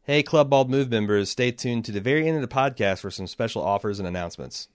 Hey, Club Bald Move members, stay tuned to the very end of the podcast for some special offers and announcements.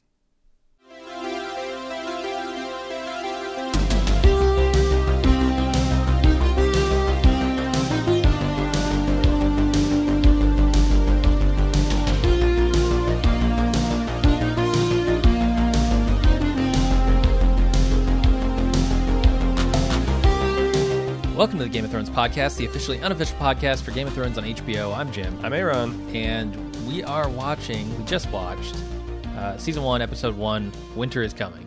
Welcome to the Game of Thrones podcast, the officially unofficial podcast for Game of Thrones on HBO. I'm Jim. I'm Aaron. And we just watched Season 1, Episode 1, Winter is Coming.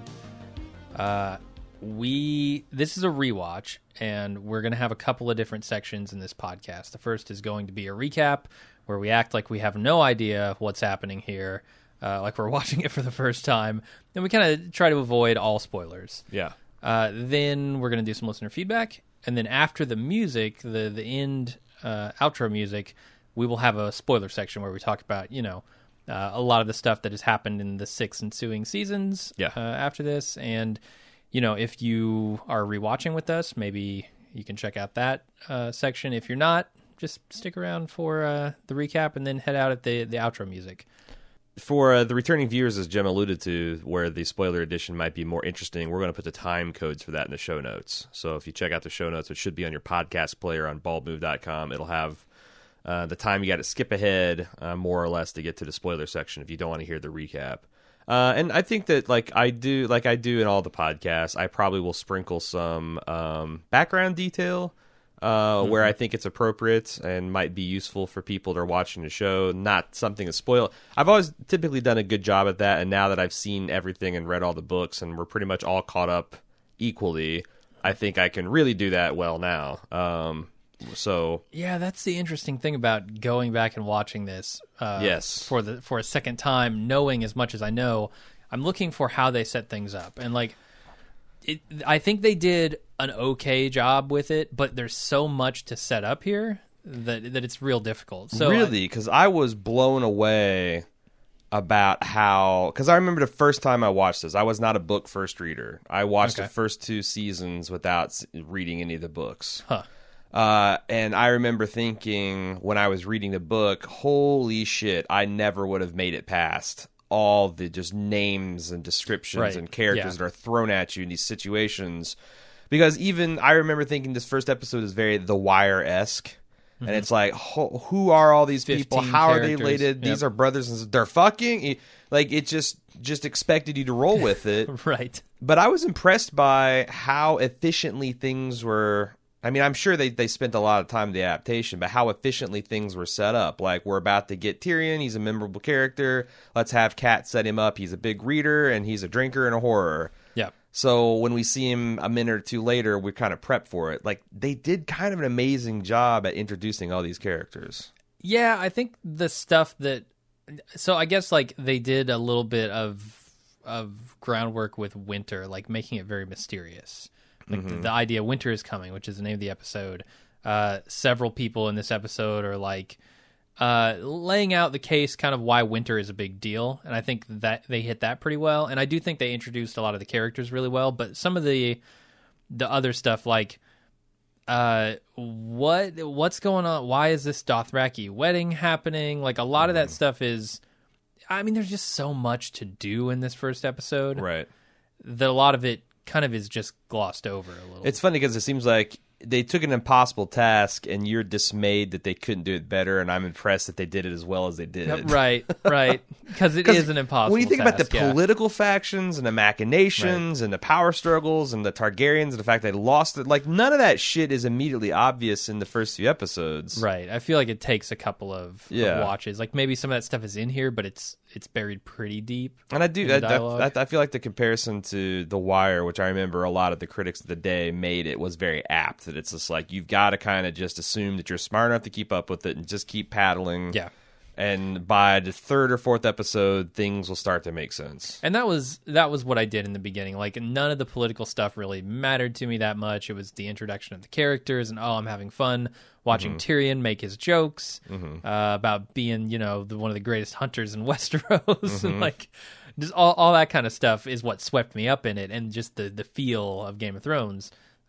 This is a rewatch, and we're going to have a couple of different sections in this podcast. The first is going to be a recap, where we act like we have no idea what's happening here, like we're watching it for the first time, and we kind of try to avoid all spoilers. Yeah. Then we're going to do some listener feedback. And then after the music, the end outro music, we will have a spoiler section where we talk about, a lot of the stuff that has happened in the 6 ensuing seasons after this. And, if you are rewatching with us, maybe you can check out that section. If you're not, just stick around for the recap and then head out at the outro music. For the returning viewers, as Jim alluded to, where the spoiler edition might be more interesting, we're going to put the time codes for that in the show notes. So if you check out the show notes, it should be on your podcast player on baldmove.com. It'll have the time you got to skip ahead, more or less, to get to the spoiler section if you don't want to hear the recap. And I think that, like I do in all the podcasts, I probably will sprinkle some background detail where I think it's appropriate and might be useful for people that are watching the show, not something to spoil. I've always typically done a good job at that, and now that I've seen everything and read all the books and we're pretty much all caught up equally, I think I can really do that well now. Yeah, that's the interesting thing about going back and watching this for a second time, knowing as much as I know. I'm looking for how they set things up, and I think they did an okay job with it, but there's so much to set up here that it's real difficult. So really, because I was blown away about how... Because I remember the first time I watched this, I was not a book first reader. I watched the first 2 seasons without reading any of the books. Huh. And I remember thinking when I was reading the book, holy shit, I never would have made it past all the just names and descriptions and characters that are thrown at you in these situations. Because even I remember thinking this first episode is very The Wire-esque. And it's like, who are all these people? How are they related? Yep. These are brothers and they're fucking. Like, it just expected you to roll with it. Right. But I was impressed by how efficiently things were. I mean, I'm sure they spent a lot of time in the adaptation, but how efficiently things were set up. Like, we're about to get Tyrion. He's a memorable character. Let's have Kat set him up. He's a big reader, and he's a drinker and a horror. Yeah. So when we see him a minute or two later, we're kind of prepped for it. Like, they did kind of an amazing job at introducing all these characters. Yeah, I think the stuff that... So I guess, they did a little bit of groundwork with Winter, making it very mysterious. The idea Winter is Coming, which is the name of the episode. Several people in this episode are laying out the case kind of why winter is a big deal. And I think that they hit that pretty well. And I do think they introduced a lot of the characters really well. But some of the other stuff, what's going on? Why is this Dothraki wedding happening? A lot of that stuff is... I mean, there's just so much to do in this first episode. Right. That a lot of it kind of is just glossed over a little. It's funny because it seems like they took an impossible task and you're dismayed that they couldn't do it better, and I'm impressed that they did it as well as they did. Right. Because it is an impossible task. When you think about the political factions and the machinations and the power struggles and the Targaryens and the fact they lost it, none of that shit is immediately obvious in the first few episodes. Right. I feel like it takes a couple of watches. Maybe some of that stuff is in here, but it's buried pretty deep. And I feel like the comparison to The Wire, which I remember a lot of the critics of the day made it, was very apt. That it's just you've got to kind of just assume that you're smart enough to keep up with it and just keep paddling. Yeah. And by the 3rd or 4th episode, things will start to make sense. And that was what I did in the beginning. None of the political stuff really mattered to me that much. It was the introduction of the characters, and I'm having fun watching Tyrion make his jokes about being, one of the greatest hunters in Westeros, and just all that kind of stuff is what swept me up in it, and just the feel of Game of Thrones.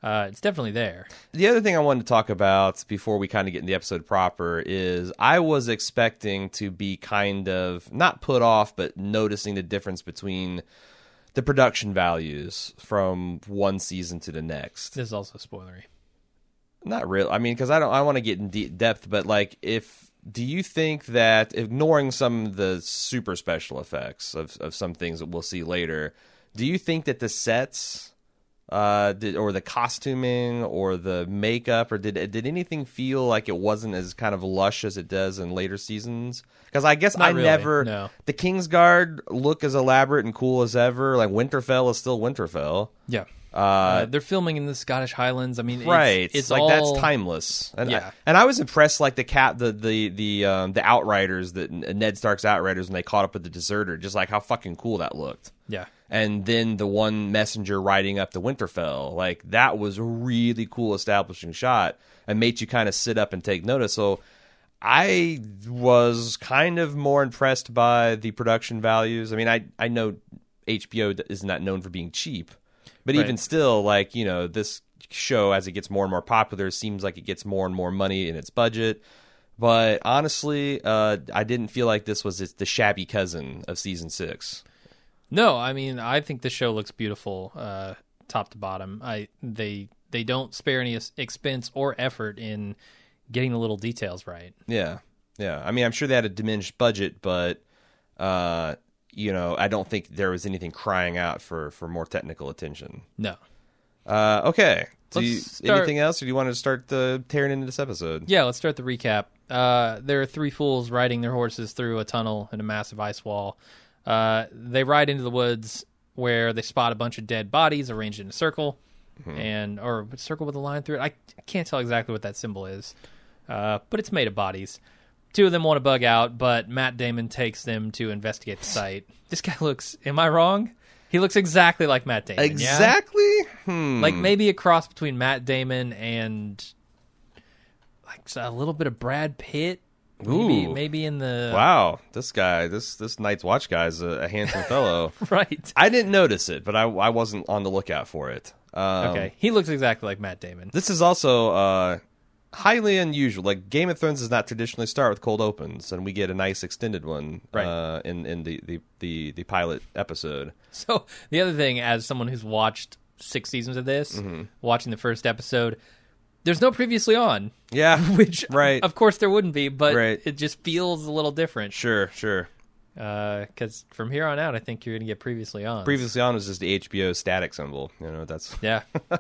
It's definitely there. The other thing I wanted to talk about before we kind of get in the episode proper is I was expecting to be kind of not put off, but noticing the difference between the production values from one season to the next. This is also spoilery. Not real. I mean, because I want to get in depth, but like, do you think that, ignoring some of the super special effects of some things that we'll see later, do you think that the sets, or the costuming, or the makeup, or did anything feel like it wasn't as kind of lush as it does in later seasons? Because I guess Not really, no. The Kingsguard look as elaborate and cool as ever. Like Winterfell is still Winterfell. Yeah. They're filming in the Scottish Highlands. I mean, right? It's like all... that's timeless. And yeah. I was impressed, like the Outriders, that Ned Stark's Outriders, when they caught up with the Deserter, just like how fucking cool that looked. Yeah. And then the one messenger riding up to Winterfell, like that was a really cool establishing shot and made you kind of sit up and take notice. So I was kind of more impressed by the production values. I mean, I know HBO is not known for being cheap. But right. Even still, like, this show, as it gets more and more popular, seems like it gets more and more money in its budget. But honestly, I didn't feel like this was the shabby cousin of season 6. No, I mean, I think the show looks beautiful, top to bottom. They don't spare any expense or effort in getting the little details right. Yeah. I mean, I'm sure they had a diminished budget, but I don't think there was anything crying out for more technical attention. No. Okay. Anything else, or do you want to start tearing into this episode? Yeah, let's start the recap. There are 3 fools riding their horses through a tunnel in a massive ice wall. They ride into the woods where they spot a bunch of dead bodies arranged in a circle, or a circle with a line through it. I can't tell exactly what that symbol is, but it's made of bodies. 2 of them want to bug out, but Matt Damon takes them to investigate the site. This guy looks... Am I wrong? He looks exactly like Matt Damon. Exactly? Yeah? Like maybe a cross between Matt Damon and like a little bit of Brad Pitt. Maybe in the... Wow. This guy, this Night's Watch guy is a handsome fellow. Right. I didn't notice it, but I wasn't on the lookout for it. Okay. He looks exactly like Matt Damon. This is also... highly unusual. Like, Game of Thrones does not traditionally start with cold opens, and we get a nice extended one right. In the pilot episode. So the other thing, as someone who's watched 6 seasons of this, watching the first episode, there's no previously on. Yeah, which right. Of course there wouldn't be, but right. It just feels a little different. Sure. Because from here on out, I think you're going to get previously on. Previously on was just the HBO static symbol. That's yeah.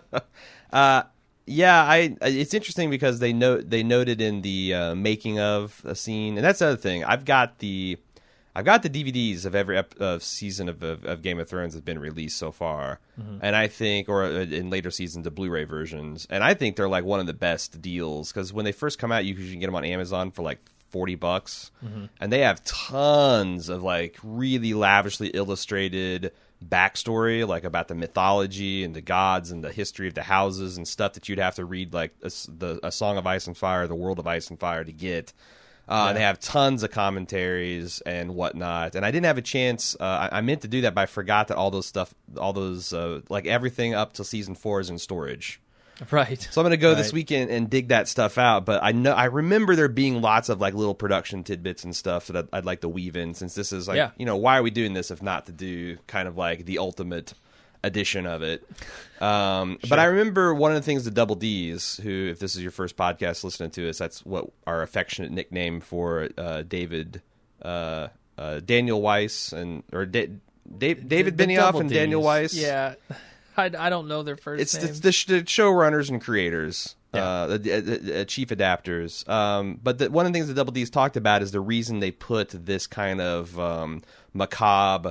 Yeah, it's interesting because they noted in the making of a scene, and that's the other thing. I've got the DVDs of every season of Game of Thrones that's been released so far, and I think, or in later seasons, the Blu-ray versions, and I think they're like one of the best deals because when they first come out, you can get them on Amazon for like $40, and they have tons of like really lavishly illustrated backstory, like about the mythology and the gods and the history of the houses and stuff that you'd have to read, like a Song of Ice and Fire, the World of Ice and Fire to get. They have tons of commentaries and whatnot, and I didn't have a chance. I meant to do that, but I forgot that all those like everything up to season 4 is in storage. Right. So I'm going to go this weekend and dig that stuff out. But I remember there being lots of like little production tidbits and stuff that I'd like to weave in, since this is like, why are we doing this if not to do kind of like the ultimate edition of it? Sure. But I remember one of the things the Double D's, who, if this is your first podcast listening to us, that's what our affectionate nickname for David, Daniel Weiss, or David Benioff and Daniel Weiss. Yeah. I don't know their first names. It's the showrunners and creators, the chief adapters. But one of the things the Double D's talked about is the reason they put this kind of macabre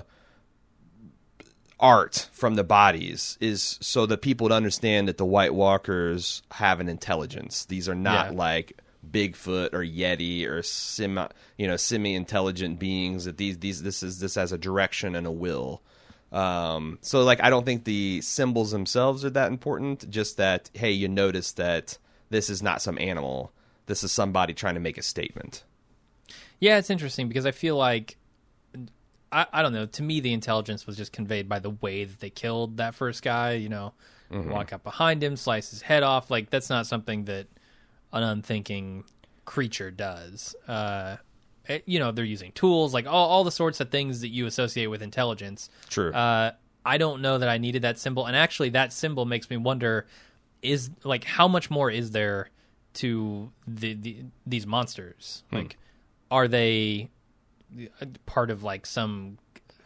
art from the bodies is so that people would understand that the White Walkers have an intelligence. These are not like Bigfoot or Yeti or semi-intelligent beings. That this has a direction and a will. So like, I don't think the symbols themselves are that important, just that, hey, you notice that this is not some animal. This is somebody trying to make a statement. Yeah, it's interesting because I feel like, I don't know, to me the intelligence was just conveyed by the way that they killed that first guy, walk up behind him, slice his head off. Like, that's not something that an unthinking creature does. They're using tools, like all the sorts of things that you associate with intelligence. True. I don't know that I needed that symbol, and actually that symbol makes me wonder, is like, how much more is there to these monsters? Like, are they part of like some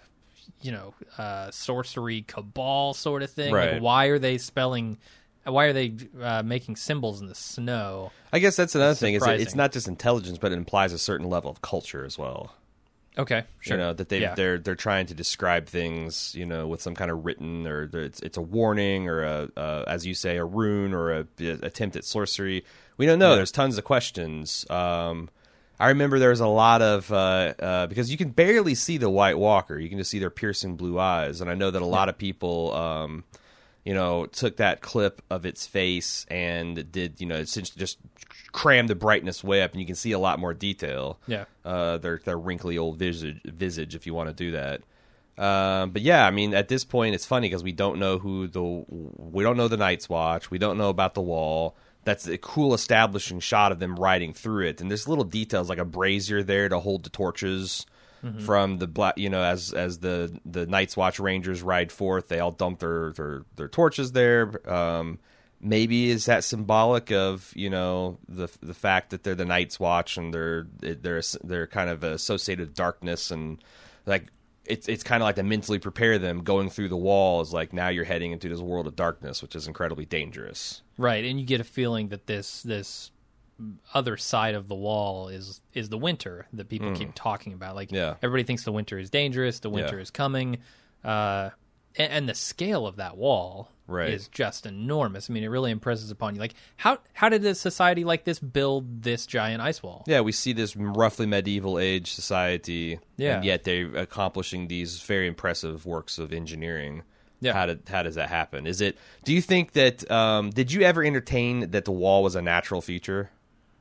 sorcery cabal sort of thing? Right. Like, why are they making symbols in the snow? I guess that's another thing. surprising. It's not just intelligence, but it implies a certain level of culture as well. Okay, sure. That they're trying to describe things, with some kind of written, or it's a warning, or as you say, a rune, or a attempt at sorcery. We don't know. There's tons of questions. I remember there was a lot of because you can barely see the White Walker. You can just see their piercing blue eyes, and I know that a lot of people, took that clip of its face and did, essentially just cram the brightness way up, and you can see a lot more detail. Yeah. Their wrinkly old visage, if you want to do that. But yeah, I mean, at this point, it's funny because we don't know we don't know the Night's Watch. We don't know about the wall. That's a cool establishing shot of them riding through it, and there's little details like a brazier there to hold the torches from the black. As the Night's Watch Rangers ride forth, they all dump their torches there. Maybe is that symbolic of the fact that they're the Night's Watch and they're kind of associated with darkness, and like it's kind of like to mentally prepare them going through the wall is like, now you're heading into this world of darkness, which is incredibly dangerous. Right, and you get a feeling that this other side of the wall is the winter that people keep talking about. Like, everybody thinks the winter is dangerous, the winter is coming, and the scale of that wall is just enormous. I mean, it really impresses upon you. Like, how did a society like this build this giant ice wall? Yeah, we see this roughly medieval age society, and yet they're accomplishing these very impressive works of engineering. Yeah. How does that happen? Do you think that did you ever entertain that the wall was a natural feature?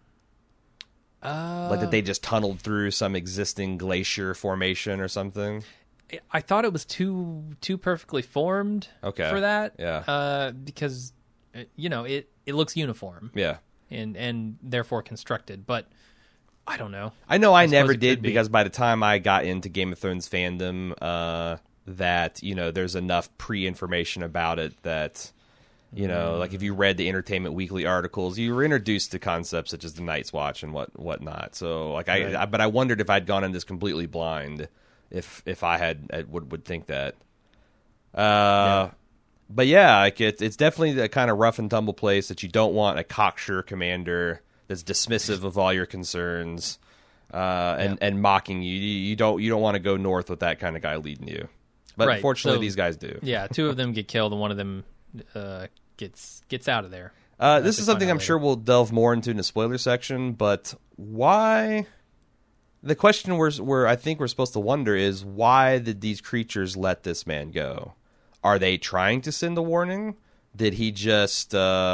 Like that they just tunneled through some existing glacier formation or something? I thought it was too perfectly formed for that. Yeah. Because it looks uniform. Yeah. And therefore constructed, but I don't know. I know I never did, because by the time I got into Game of Thrones fandom, that there's enough pre-information about it that like if you read the Entertainment Weekly articles, you were introduced to concepts such as the Night's Watch and whatnot. So like but I wondered if I'd gone in this completely blind, if I would think that. But yeah, like it's definitely a kind of rough and tumble place that you don't want a cocksure commander that's dismissive of all your concerns and mocking you. You don't want to go north with that kind of guy leading you. But unfortunately, these guys do. Yeah, two of them get killed, and one of them gets out of there. This is something I'm sure we'll delve more into in the spoiler section. But why? The question I think we're supposed to wonder is, why did these creatures let this man go? Are they trying to send a warning? Did he just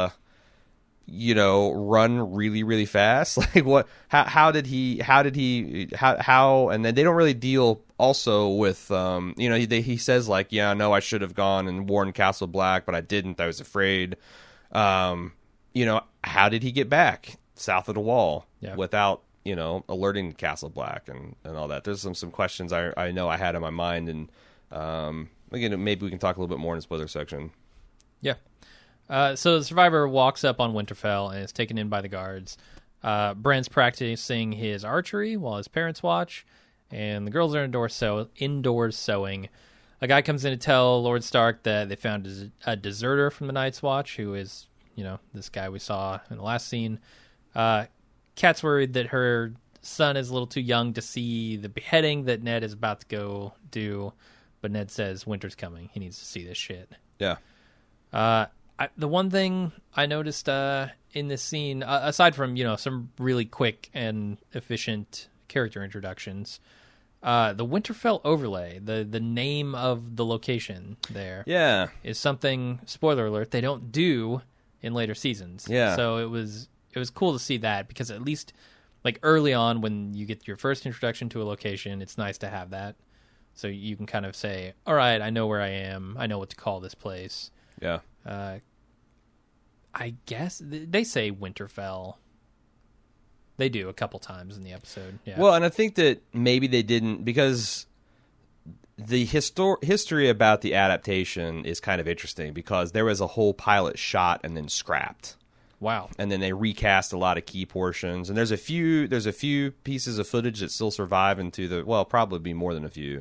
run really, really fast? Like what? How did he? And then they don't really deal also with he says like, yeah, no, I should have gone and warned Castle Black, but I didn't. I was afraid. How did he get back south of the wall without alerting Castle Black and all that? There's some questions I know I had in my mind, and again, maybe we can talk a little bit more in the spoiler section. Yeah. So the survivor walks up on Winterfell and is taken in by the guards. Bran's practicing his archery while his parents watch, and the girls are indoors sewing. A guy comes in to tell Lord Stark that they found a deserter from the Night's Watch, who is, this guy we saw in the last scene. Kat's worried that her son is a little too young to see the beheading that Ned is about to go do, but Ned says winter's coming. He needs to see this shit. Yeah. The one thing I noticed in this scene, aside from some really quick and efficient character introductions, the Winterfell overlay, the name of the location there, is something, spoiler alert, they don't do in later seasons. Yeah. So it was cool to see that, because at least like early on when you get your first introduction to a location, it's nice to have that, so you can kind of say, all right, I know where I am, I know what to call this place. Yeah. I guess they say Winterfell. They do a couple times in the episode. Yeah. Well, and I think that maybe they didn't, because the history about the adaptation is kind of interesting, because there was a whole pilot shot and then scrapped. Wow. And then they recast a lot of key portions, and there's a few pieces of footage that still survive into the, well, probably be more than a few.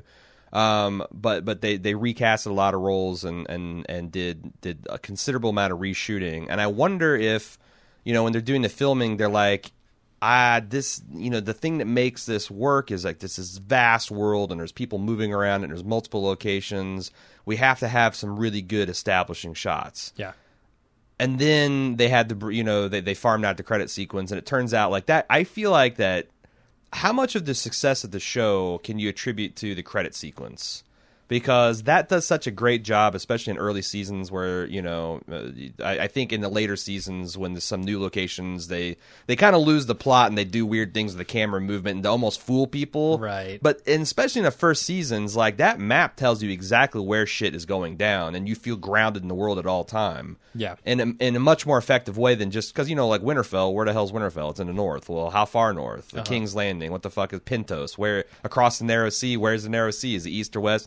But they recast a lot of roles and did a considerable amount of reshooting. And I wonder if, when they're doing the filming, they're like, the thing that makes this work is like this vast world, and there's people moving around, and there's multiple locations. We have to have some really good establishing shots. Yeah. And then they had they farmed out the credit sequence, and it turns out like that. I feel like that. How much of the success of the show can you attribute to the credit sequence? Because that does such a great job, especially in early seasons where, I think in the later seasons when there's some new locations, they kind of lose the plot and they do weird things with the camera movement and to almost fool people. Right. But especially in the first seasons, like that map tells you exactly where shit is going down, and you feel grounded in the world at all time. Yeah. In a much more effective way than just, because, like Winterfell, where the hell's Winterfell? It's in the north. Well, how far north? The King's Landing. What the fuck is Pentos? Where across the Narrow Sea? Where's the Narrow Sea? Is it east or west?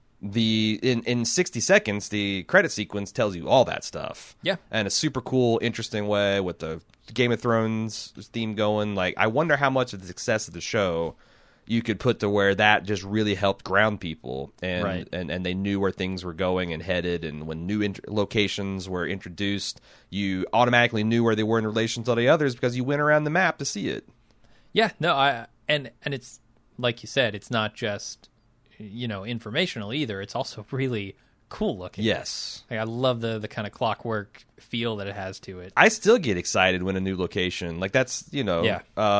In 60 seconds, the credit sequence tells you all that stuff. Yeah. And a super cool, interesting way with the Game of Thrones theme going. Like, I wonder how much of the success of the show you could put to where that just really helped ground people, and right. and they knew where things were going and headed, and when new locations were introduced, you automatically knew where they were in relation to all the others because you went around the map to see it. Yeah, no, and it's like you said, it's not just informational either. It's also really cool looking. Yes. Like, I love the kind of clockwork feel that it has to it. I still get excited when a new location, like that's, Yeah.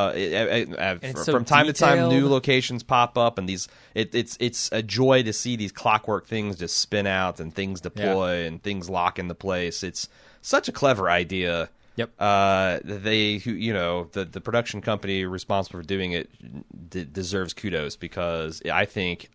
From time to time, new locations pop up, and it's a joy to see these clockwork things just spin out and things deploy and things lock into place. It's such a clever idea. Yep. The production company responsible for doing it deserves kudos, because I think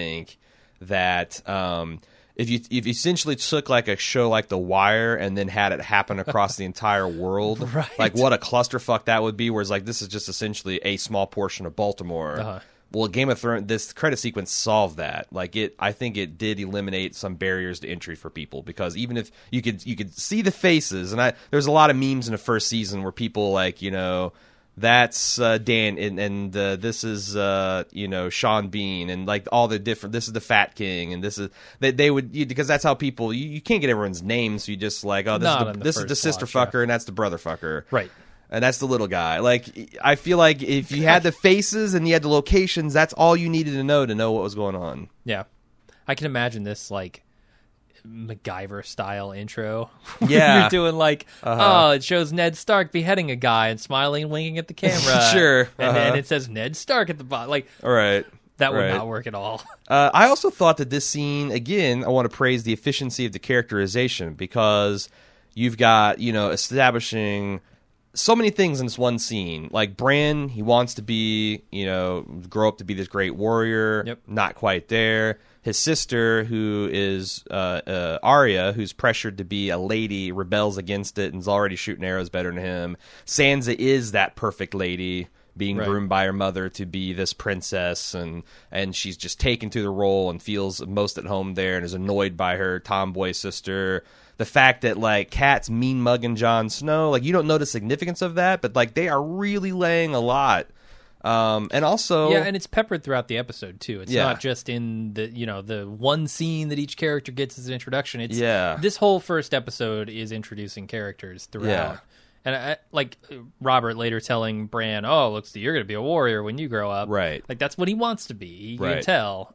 that if you essentially took like a show like The Wire and then had it happen across the entire world, right. like what a clusterfuck that would be. Whereas like this is just essentially a small portion of Baltimore. Uh-huh. Well, Game of Thrones, this credit sequence solved that. Like I think it did eliminate some barriers to entry for people, because even if you could see the faces, and there's a lot of memes in the first season where people like, that's Dan, and this is Sean Bean, and like all the different. This is the Fat King, and this is they would, because that's how people. You can't get everyone's names, so you just like, oh, this is the sister fucker, and that's the brother fucker, right. And that's the little guy. Like, I feel like if you had the faces and you had the locations, that's all you needed to know what was going on. Yeah. I can imagine this, like, MacGyver style intro. Yeah. You're doing like, it shows Ned Stark beheading a guy and smiling and winking at the camera. Sure. And it says Ned Stark at the bottom. Like, all right. That would not work at all. I also thought that this scene, again, I want to praise the efficiency of the characterization, because you've got, establishing so many things in this one scene. Like Bran, he wants to be, grow up to be this great warrior. Yep. Not quite there. His sister, who is Arya, who's pressured to be a lady, rebels against it and is already shooting arrows better than him. Sansa is that perfect lady, being groomed by her mother to be this princess, and she's just taken to the role and feels most at home there, and is annoyed by her tomboy sister. The fact that, like, Kat's mean-mugging Jon Snow, like, you don't know the significance of that, but, like, they are really laying a lot. And also... Yeah, and it's peppered throughout the episode, too. It's not just in the, the one scene that each character gets as an introduction. It's this whole first episode is introducing characters throughout. Yeah. And, like, Robert later telling Bran, oh, looks like you're going to be a warrior when you grow up. Right. Like, that's what he wants to be. You can tell.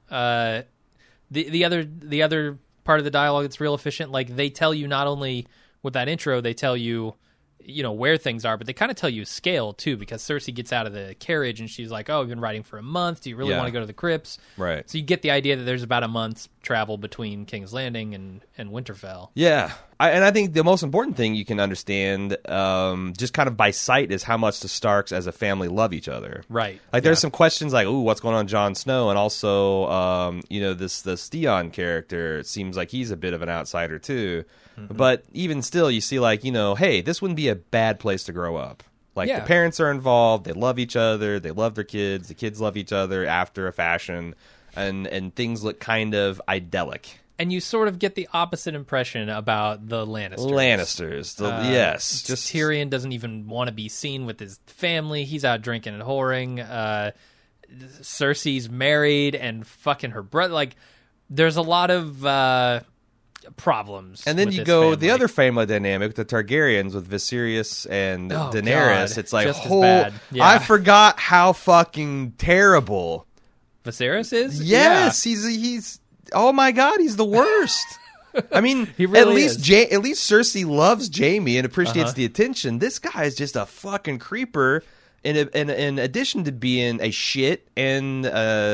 The other part of the dialogue that's real efficient, like, they tell you not only with that intro, they tell you, where things are, but they kind of tell you scale, too, because Cersei gets out of the carriage and she's like, oh, we've been riding for a month. Do you really want to go to the crypts? Right. So you get the idea that there's about a month's travel between King's Landing and Winterfell. Yeah. And I think the most important thing you can understand, just kind of by sight, is how much the Starks as a family love each other. Right. Like, there's some questions like, ooh, what's going on with Jon Snow? And also, this Theon character, it seems like he's a bit of an outsider, too. Mm-hmm. But even still, you see, like, hey, this wouldn't be a bad place to grow up. Like, the parents are involved, they love each other, they love their kids, the kids love each other after a fashion, and things look kind of idyllic. And you sort of get the opposite impression about the Lannisters. Yes. Just Tyrion doesn't even want to be seen with his family. He's out drinking and whoring. Cersei's married and fucking her brother. Like, there's a lot of problems. And then with you this go family. the other family dynamic, the Targaryens with Viserys and Daenerys. God. It's like, Just as bad. Yeah. I forgot how fucking terrible Viserys is? Yes, he's oh my God, he's the worst. I mean, He really at least Cersei loves Jaime and appreciates the attention. This guy is just a fucking creeper. In addition to being a shit and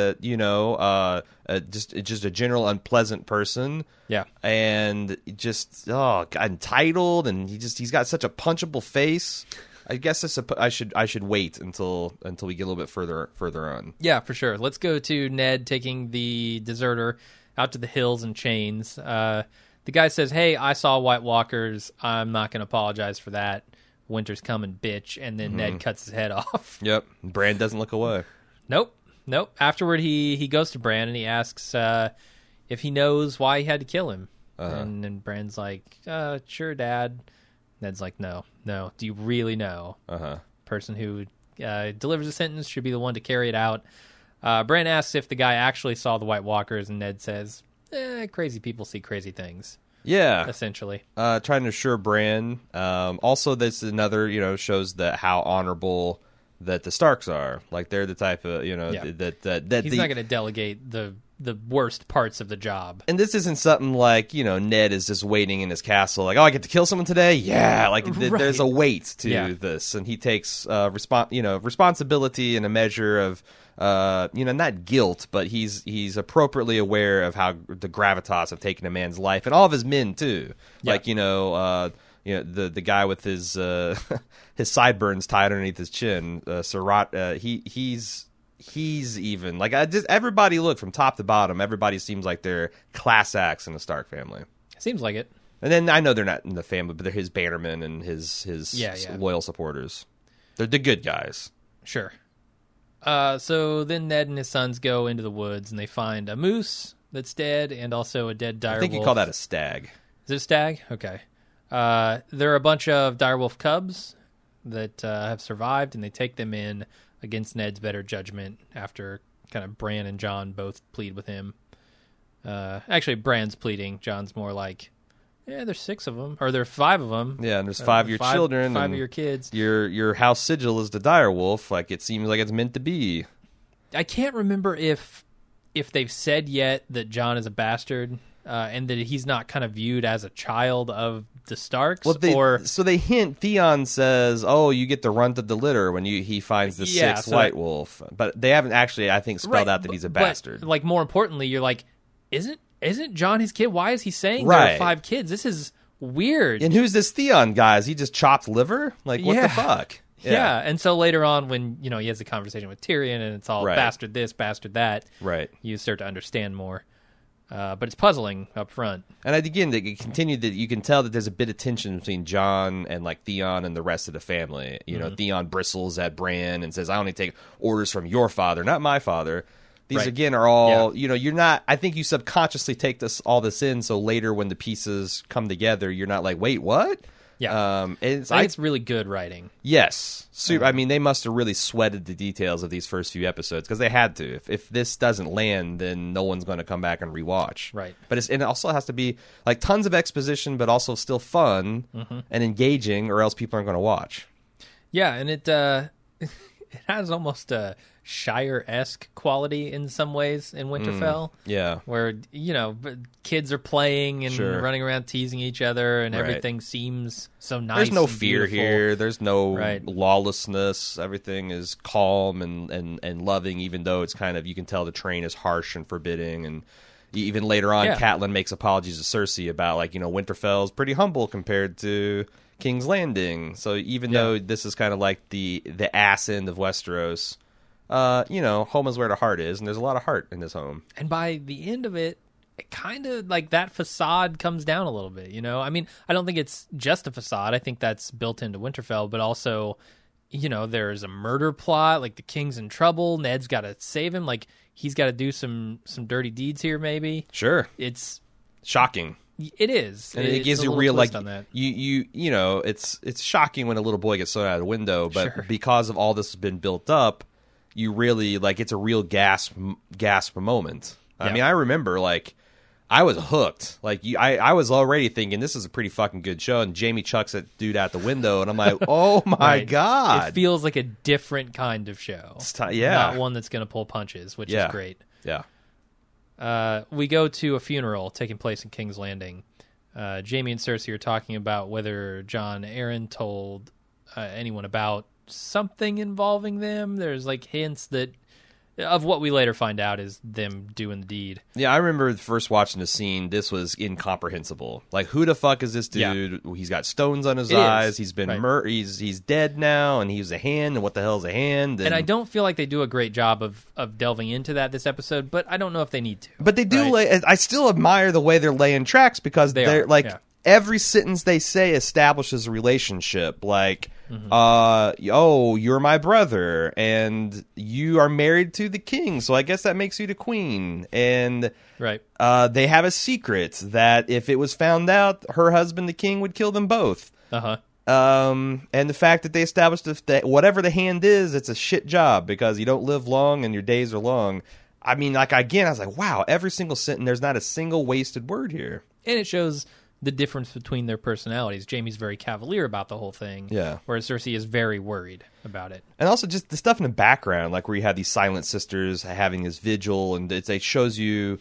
just a general unpleasant person. Yeah. And just entitled, and he's got such a punchable face. I guess I should wait until we get a little bit further on. Yeah, for sure. Let's go to Ned taking the deserter out to the hills in chains. The guy says, "Hey, I saw White Walkers. I'm not going to apologize for that. Winter's coming, bitch." And then Ned cuts his head off. Yep. Bran doesn't look away. Nope. Afterward, he goes to Bran and he asks if he knows why he had to kill him. And then Bran's like, "Sure, Dad." Ned's like, no. Do you really know? Person who delivers a sentence should be the one to carry it out. Bran asks if the guy actually saw the White Walkers, and Ned says, crazy people see crazy things. Yeah. Essentially. Trying to assure Bran. Also, this is another, shows how honorable that the Starks are. Like, they're the type of, that he's not going to delegate the worst parts of the job. And this isn't something like, Ned is just waiting in his castle, like, oh, I get to kill someone today? Yeah, like, there's a weight to this. And he takes responsibility and a measure of, not guilt, but he's appropriately aware of how the gravitas of taking a man's life, and all of his men, too. Yeah. Like, the guy with his his sideburns tied underneath his chin, Sarat, he's even like everybody. Look, from top to bottom, everybody seems like they're class acts in the Stark family. Seems like it. And then I know they're not in the family, but they're his bannermen and his loyal supporters. They're the good guys. Sure. So then Ned and his sons go into the woods and they find a moose that's dead and also a dead direwolf. I think you call that a stag. Is it a stag? Okay. There are a bunch of direwolf cubs that have survived, and they take them in against Ned's better judgment after kind of Bran and Jon both plead with him. Actually, Bran's pleading. Jon's more like, there's 6 of them, or there's 5 of them. Yeah, and there's 5 of your children. 5 of your kids. Your house sigil is the direwolf. Like, it seems like it's meant to be. I can't remember if they've said yet that Jon is a bastard, and that he's not kind of viewed as a child of the Starks. So they hint. Theon says, "Oh, you get the runt of the litter when he finds the 6th White Wolf," but they haven't actually, I think, spelled out that he's a bastard. But, like, more importantly, you're like, isn't Jon his kid? Why is he saying there are 5 kids? This is weird. And who's this Theon guy? Is he just chopped liver? Like, what the fuck? Yeah. And so later on, when he has a conversation with Tyrion, and it's all bastard this, bastard that, you start to understand more. But it's puzzling up front. And again, they continue that you can tell that there's a bit of tension between Jon and like Theon and the rest of the family. Theon bristles at Bran and says, "I only take orders from your father, not my father." These again are all you're not. I think you subconsciously take all this in, so later when the pieces come together, you're not like, "Wait, what?" Yeah, it's really good writing. Yes, I mean, they must have really sweated the details of these first few episodes because they had to. If this doesn't land, then no one's going to come back and rewatch. Right, but it also has to be like tons of exposition, but also still fun and engaging, or else people aren't going to watch. Yeah, and it has almost a Shire-esque quality in some ways in Winterfell. Where, kids are playing and running around teasing each other, and everything seems so nice. There's no fear here. There's no lawlessness. Everything is calm and loving, even though it's kind of, you can tell the terrain is harsh and forbidding, and Even later on, Yeah. Catelyn makes apologies to Cersei about, like, Winterfell's pretty humble compared to King's Landing. So even though this is kind of like the ass end of Westeros, home is where the heart is, and there's a lot of heart in this home. And by the end of it, it kind of like that facade comes down a little bit, I mean, I don't think it's just a facade. I think that's built into Winterfell, but also, there's a murder plot, like the king's in trouble, Ned's got to save him, like he's got to do some dirty deeds here maybe. Sure. It's shocking. It is. And it gives you real, like, on that. It's shocking when a little boy gets thrown out of the window, but sure. Because of all this has been built up, you really, like, it's a real gasp moment. Yeah. I mean, I remember, like, I was hooked. Like, I was already thinking this is a pretty fucking good show, and Jamie chucks that dude out the window, and I'm like, oh my right. God. It feels like a different kind of show. Not one that's going to pull punches, which is great. Yeah. We go to a funeral taking place in King's Landing. Jamie and Cersei are talking about whether Jon Arryn told anyone about something involving them. There's like hints that of what we later find out is them doing the deed. Yeah, I remember first watching the scene. This was incomprehensible. Like, who the fuck is this dude? Yeah. He's got stones on his eyes. He's been he's dead now, and he's a hand. And what the hell is a hand? And I don't feel like they do a great job of delving into that this episode. But I don't know if they need to. But they do. Right? I still admire the way they're laying tracks because they're like. Yeah. Every sentence they say establishes a relationship. Like, oh, you're my brother, and you are married to the king, so I guess that makes you the queen. And they have a secret that if it was found out, her husband, the king, would kill them both. And the fact that they established that whatever the hand is, it's a shit job because you don't live long and your days are long. I mean, like, again, I was like, wow, every single sentence, there's not a single wasted word here. And it shows the difference between their personalities. Jamie's very cavalier about the whole thing, whereas Cersei is very worried about it. And also just the stuff in the background, like where you have these silent sisters having this vigil, and it shows you,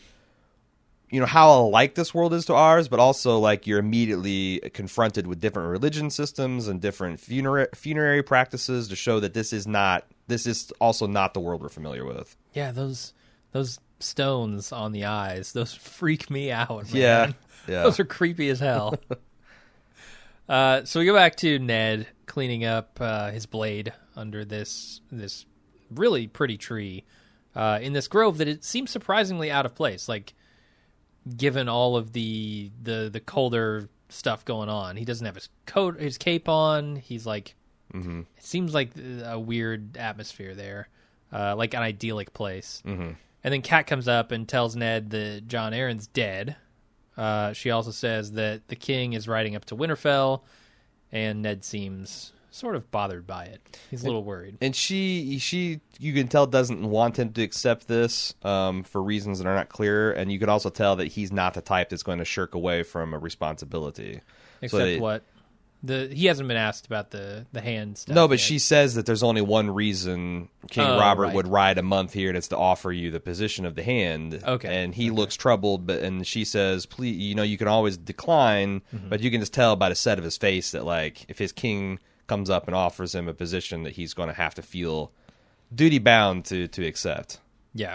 how alike this world is to ours, but also like you're immediately confronted with different religion systems and different funerary practices to show that this is also not the world we're familiar with. Yeah, those stones on the eyes, those freak me out, man. Yeah. Those are creepy as hell. So we go back to Ned cleaning up his blade under this really pretty tree in this grove that it seems surprisingly out of place. Like, given all of the colder stuff going on, he doesn't have his cape on. He's like, it seems like a weird atmosphere there, like an idyllic place. And then Kat comes up and tells Ned that Jon Arryn's dead. She also says that the king is riding up to Winterfell, and Ned seems sort of bothered by it. He's a little worried. And she, you can tell, doesn't want him to accept this for reasons that are not clear. And you can also tell that he's not the type that's going to shirk away from a responsibility. Except what? He hasn't been asked about the hand stuff. No, but yet. she says that there's only one reason King Robert would ride a month here, and it's to offer you the position of the hand. Okay. And he looks troubled, and she says, "Please, you can always decline, but you can just tell by the set of his face that, like, if his king comes up and offers him a position, that he's going to have to feel duty bound to accept." Yeah.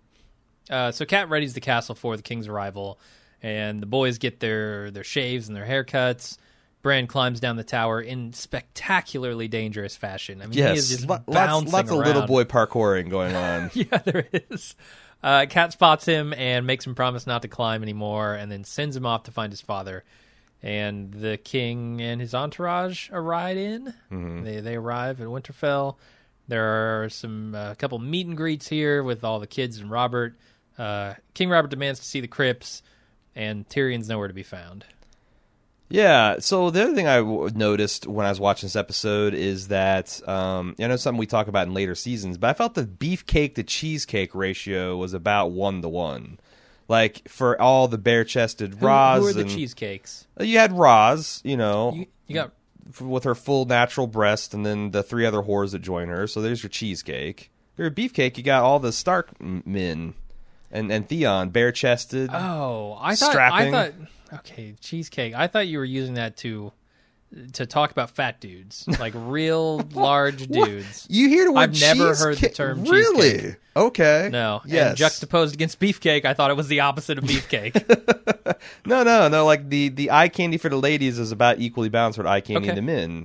So Kat readies the castle for the king's arrival, and the boys get their shaves and their haircuts. Bran climbs down the tower in spectacularly dangerous fashion. I mean, he is just bouncing lots around. of little boy parkouring going on. Yeah, there is. Kat spots him and makes him promise not to climb anymore, and then sends him off to find his father. And the king and his entourage ride in. They arrive at Winterfell. There are a couple meet and greets here with all the kids and Robert. King Robert demands to see the crypts, and Tyrion's nowhere to be found. Yeah, so the other thing I noticed when I was watching this episode is that, I know something we talk about in later seasons, but I felt the beefcake to cheesecake ratio was about 1-to-1. Like, for all the bare-chested Roz. Who are the cheesecakes? You had Roz, you got with her full natural breast, and then the 3 other whores that join her, so there's your cheesecake. Your beefcake, you got all the Stark men, and Theon, bare-chested, I strapping. thought... Okay, cheesecake. I thought you were using that to to talk about fat dudes, like real large dudes. You hear the word I've never heard the cheesecake? term Really? cheesecake. Okay. No. Yes. And juxtaposed against beefcake, I thought it was the opposite of beefcake. No. Like the eye candy for the ladies is about equally balanced with eye candy Okay. in the men.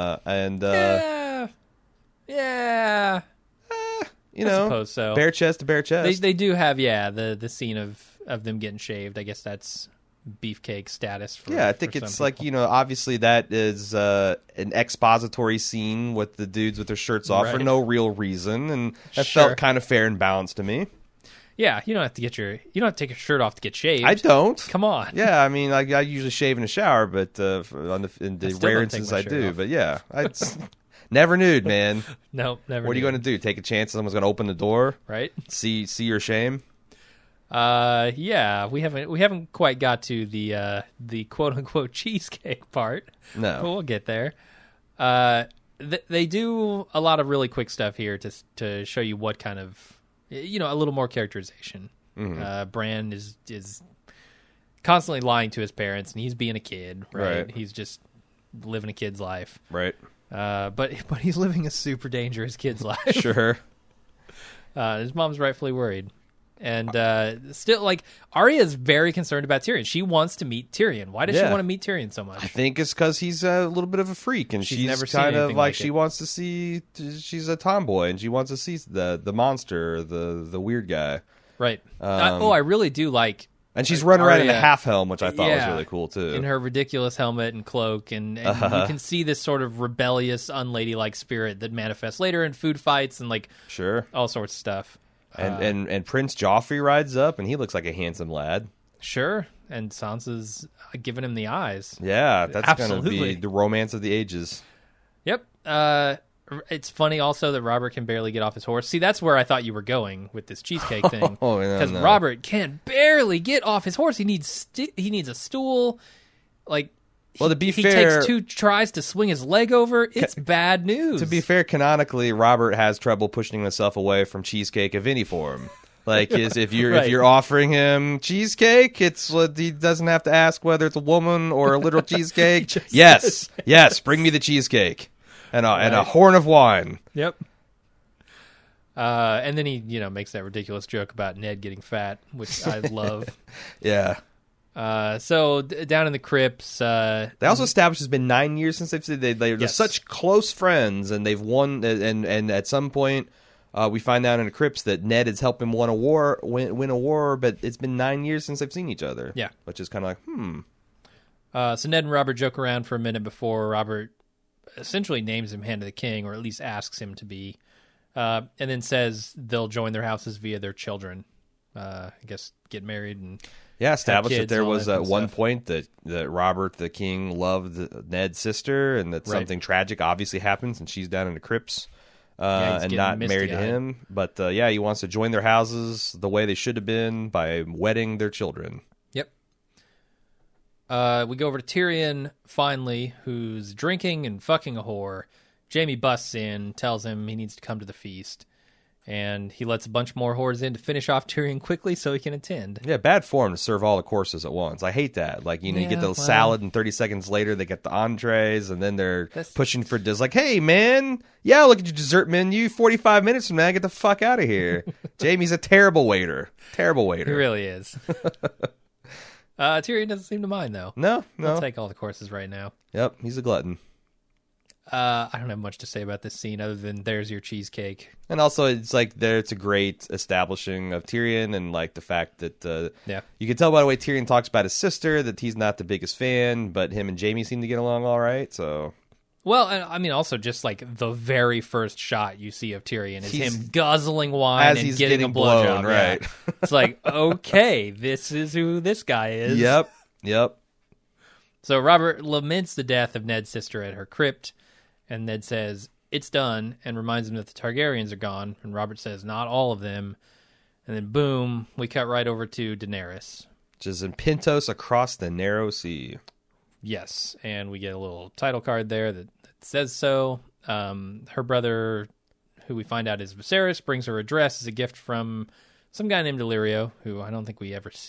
Yeah. You I know, suppose so. bare chest to bare chest. They do have the scene of them getting shaved. I guess that's beefcake status. For, Yeah, I think for it's some like, people. you know, obviously that is an expository scene with the dudes with their shirts off for Right. no real reason, and that Sure. felt kind of fair and balanced to me. Yeah, you don't have to take your shirt off to get shaved. I don't. Come on. Yeah, I mean, I usually shave in the shower, but in the still rare don't take instances my I shirt do. off. But yeah, I never nude, man. No, never. What are you did. going to do? Take a chance someone's going to open the door, Right? see your shame? Yeah, we haven't quite got to the quote unquote cheesecake part. No. But we'll get there. They do a lot of really quick stuff here to show you what kind of, you know, a little more characterization. Bran is constantly lying to his parents, and he's being a kid, right? Right. He's just living a kid's life. Right. But he's living a super dangerous kid's life. Sure. His mom's rightfully worried. And still, like, Arya is very concerned about Tyrion. She wants to meet Tyrion. Why does she Yeah. want to meet Tyrion so much? I think it's because he's a little bit of a freak, and She's she's never seen kind of anything like like she it. wants to see. She's a tomboy, and she wants to see the monster, the weird guy, Right. I really do like and she's running around in a Arya- half helm, which I thought was Yeah, really cool too. in her ridiculous helmet and cloak, and you can see this sort of rebellious, unladylike spirit that manifests later in food fights and like Sure. all sorts of stuff. And Prince Joffrey rides up, and he looks like a handsome lad. Sure, and Sansa's giving him the eyes. Yeah, that's going to Absolutely. be the romance of the ages. Yep. It's funny also that Robert can barely get off his horse. See, that's where I thought you were going with this cheesecake thing. Oh, no, Because no. Robert can barely get off his horse. He needs a stool. Like, Well, to be he fair, takes 2 tries to swing his leg over. It's bad news. to be fair, canonically, Robert has trouble pushing himself away from cheesecake of any form. Like, if you're Right. if you're offering him cheesecake, it's he doesn't have to ask whether it's a woman or a literal cheesecake. just Yes, bring me the cheesecake and a horn of wine. Yep. And then he, makes that ridiculous joke about Ned getting fat, which I love. Yeah. So down in the crypts, They also established it's been 9 years since they're Yes. such close friends, and they've won. And at some point, we find out in the crypts that Ned has helped him win a war, but it's been 9 years since they've seen each other. Yeah. Which is kind of like, so Ned and Robert joke around for a minute before Robert essentially names him Hand of the King, or at least asks him to be, and then says they'll join their houses via their children. I guess get married and yeah, established that kids there and all was that at kind of one stuff. point that Robert the King loved Ned's sister, and that Right. something tragic obviously happens, and she's down in the crypts. he's And getting not married to misty-eyed. him, but yeah, he wants to join their houses the way they should have been by wedding their children. Yep. We go over to Tyrion, finally, who's drinking and fucking a whore. Jaime busts in, tells him he needs to come to the feast, and he lets a bunch more whores in to finish off Tyrion quickly so he can attend. Yeah, bad form to serve all the courses at once. I hate that. Like, you Yeah, get the well- salad, and 30 seconds later they get the entrees, and then they're That's- pushing for dis. Like, hey man, yeah, look at your dessert menu. 45 minutes from now, get the fuck out of here. Jamie's a terrible waiter. Terrible waiter. He really is. Tyrion doesn't seem to mind, though. No. I'll take all the courses right now. Yep, he's a glutton. I don't have much to say about this scene other than there's your cheesecake. And also, it's like it's a great establishing of Tyrion, and like the fact that Yeah. you can tell by the way Tyrion talks about his sister that he's not the biggest fan, but him and Jaime seem to get along all right. So Well, and I mean, also just like the very first shot you see of Tyrion is He's- him guzzling wine as and he's getting a getting blown, blowjob. right? Yeah. It's like, okay, this is who this guy is. Yep. So Robert laments the death of Ned's sister at her crypt, and Ned says, it's done, and reminds him that the Targaryens are gone, and Robert says, not all of them. And then boom, we cut right over to Daenerys. Which is in Pintos across the narrow sea. Yes, and we get a little title card there that says so. Her brother, who we find out is Viserys, brings her a dress as a gift from some guy named Illyrio, who I don't think we ever see.